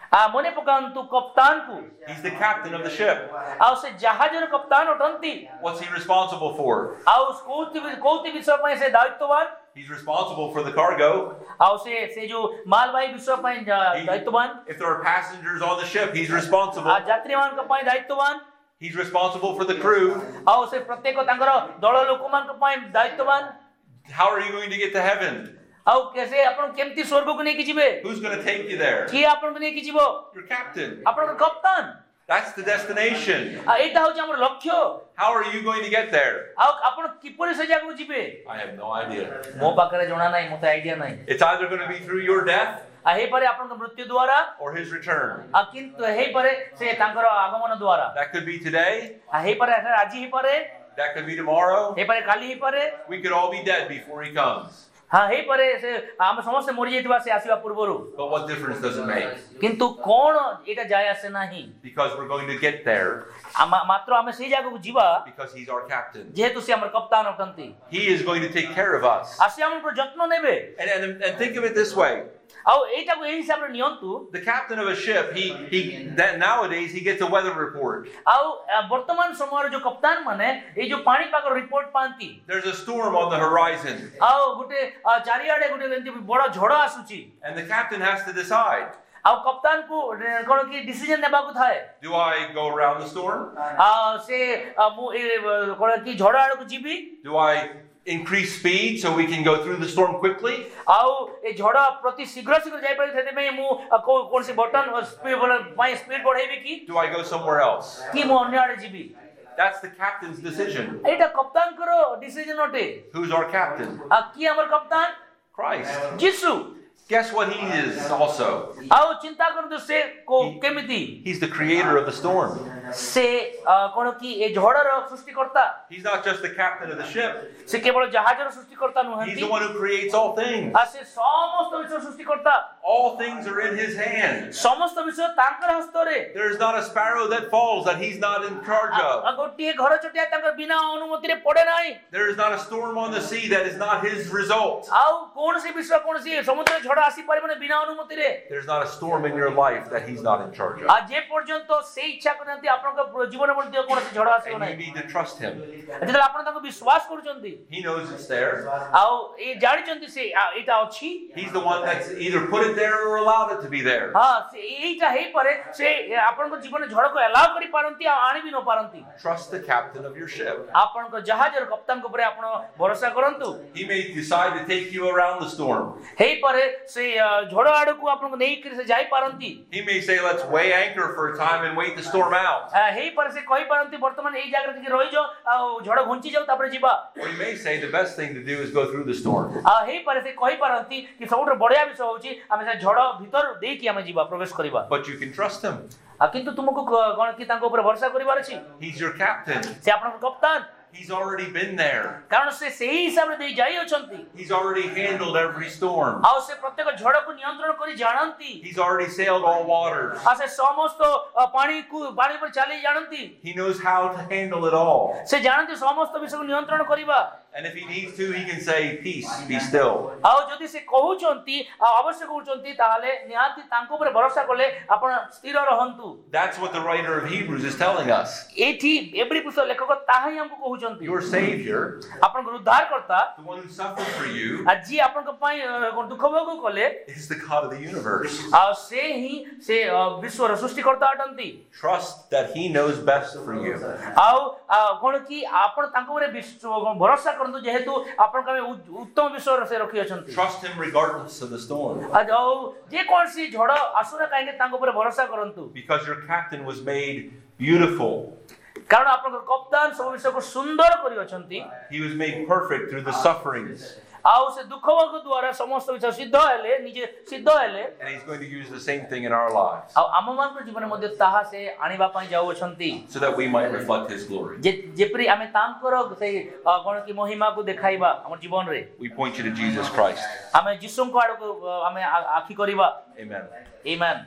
आ मने पकांतु कप्तान को He's the captain of the ship. आ से जहाजर कप्तान अटंती What's he responsible for? आ उस कोति कोति विषय पे से दायित्ववान He's responsible for the cargo. आ से से जो मालवाही विषय पे He- दायित्ववान if there are passengers on the ship, he's responsible. आ यात्रीमान का पे दायित्ववान He's responsible for the crew. आ से प्रत्येक तांगर दल लोकमान का पे दायित्ववान How are you going to get to heaven? आ कैसे अपन केमती स्वर्ग को नहीं किजिबे Who's going to take you there? कि अपन को नहीं किजिबो Your captain. अपन का कप्तान That's the destination. आ एटा होची हमर लक्ष्य How are you going to get there? आ अपन किपरि से जागु जिबे I have no idea. मो पाकरे जणा नाही मते आईडिया नाही It's either going to be through your death आ हे परे अपन का मृत्यु द्वारा or his return. आ किंतु हे परे से तांकर आगमन द्वारा That could be today. आ हे परे आज ही परे That could be tomorrow. हे परे काली ही परे We could all be dead before he comes. हाँ हे परे से हम समस्त मरि जेतिबा से आसीबा पूर्वरु But what difference does it make? किंतु कोन एटा जाय आसे नाही Because we're going to get there आमा मात्र हमें सेही जागु जीवा because he's our captain. जेहेतु से हमर कप्तान अटंती He is going to take care of us. आसे हमन पर जत्न नेबे And, and, and think of it this way. आ एटा को एही हिसाब रे नियंतु The captain of a ship, he, he that nowadays he gets a weather report. आ वर्तमान समय जो कप्तान माने ए जो पानी पाकर रिपोर्ट पांती There's a storm on the horizon. आ गुटे चारियाडे गुटे एंती बड़ झड़ आसुची And the captain has to decide, आ कप्तान को कोन की डिसीजन नेबा को थाए do I go around the storm? आ से आ, मु ए कोन की झड़ आड़ को जीबी Do I increase speed so we can go through the storm quickly? आउ ए झड़ प्रति शीघ्र शीघ्र जाय पारे थेते में मु कोन से बटन स्पीड पाई स्पीड बढ़ाइबे की Do I go somewhere else? की मु अन्य आड़े GB That's the captain's decision. एटा कप्तान करो डिसीजन अटे Who's our captain? आ की हमर कप्तान Christ. Yeshu Guess what he is also? आउ चिंता करु से को केमिति He's the creator of the storm. से कोन की ए झड़र सृष्टिकर्ता He's not just the captain of the ship. से केवल जहाजर सृष्टिकर्ता He's नुहंती the one who creates all things. आ से समस्त विश्व सृष्टिकर्ता All things are in his hand. समस्त विश्व तांकर हस्तरे There is not a sparrow that falls that he's not in charge of. आ गोटिए घर चटिया तांकर बिना अनुमति रे पड़े नाही There is not a storm on the sea that is not his result. आउ कोन से विश्व कोन से समुद्र झड़ आसी परिबने बिना अनुमति रे There's not a storm in your life that he's not in charge of. आ जे पर्यंत से इच्छा करनती आपनका जीवन मध्ये कोन से झड़ आसीबो And you नाही need to trust him. जेतला आपन ताको विश्वास करूचंती He knows it's there. आउ ए जानिचंती से एटा अछि He's the one that's either put it there or allowed it to be there. हां से एटा हे परे से आपनको जीवन झड़ को अलाउ करी पारंती आ आनी भी न पारंती Trust the captain of your ship. आपनको जहाजर कप्तान को परे आपण भरोसा करंतु He may decide to take you around the storm. हे परे से झड़ आड़ को आपनको नहीं करी से जाई पारंती He may say, let's weigh anchor for a time and wait the storm out. हे परे से कहि पारंती वर्तमान एई जागर के रहि जो आ झड़ घुंची जाऊ तापर जीवा Or he may say the best thing to do is go through the storm. आ हे परे से कहि पारंती कि सबुठ बढ़िया विषय होची आमे से झड़ भीतर देई कि आमे जीवा प्रवेश करिबा But you can trust him. आ किंतु तुमको कोन कि तांको ऊपर भरोसा करिवार अछि He's your captain. से आपन कप्तान He's already been there. कारण से सही हिसाब रे देई जाई अछंती He's already handled every storm. आ से प्रत्येक झड़ को नियंत्रण करी जानंती He's already sailed all waters. आ से समस्त पानी को पानी पर चली जानंती He knows how to handle it all. से जानंती समस्त विषय को नियंत्रण करिबा And if he needs to, he can say, peace, be still. आ जदि से कहउचंती आ अवश्य कहउचंती ताहाले निहाती तांको ऊपर भरोसा करले आपण स्थिर रहंतु That's what the writer of Hebrews is telling us. एठी एवरी पुस्तक लेखक ताहाई हमको कहउचंती Your Savior, आपण को उद्धार करता the one who suffered for you, आ जी आपण को पई दुख भोग कले is the God of the universe. आ से ही से विश्व र सृष्टि करता अटंती Trust that he knows best for you. आ कोन की आपण तांको ऊपर भरोसा करंतु जेहेतु आपण का उत्तम विश्व से रखी अछंती Trust him regardless of the storm. आ जाऊ जे कोन सी झड़ आसुना काहे तांको ऊपर भरोसा करंतु Because your captain was made beautiful. कारण आपण कप्तान सब विषय को सुंदर करी अछंती He was made perfect through the sufferings. आउ से दुख भोग द्वारा समस्त विषय सिद्ध हेले निजे सिद्ध हेले And he's going to use the same thing in our lives. आ आम मान को जीवन मध्ये ताहा से आनिबा पई जाऊ अछंती So that we might reflect his glory. जे जेपरि आमे तांकर से कोन की महिमा को देखाइबा हमर जीवन रे We point you to Jesus Christ. आमे जिसुम को आडो आमे आखि करिबा Amen. आमेन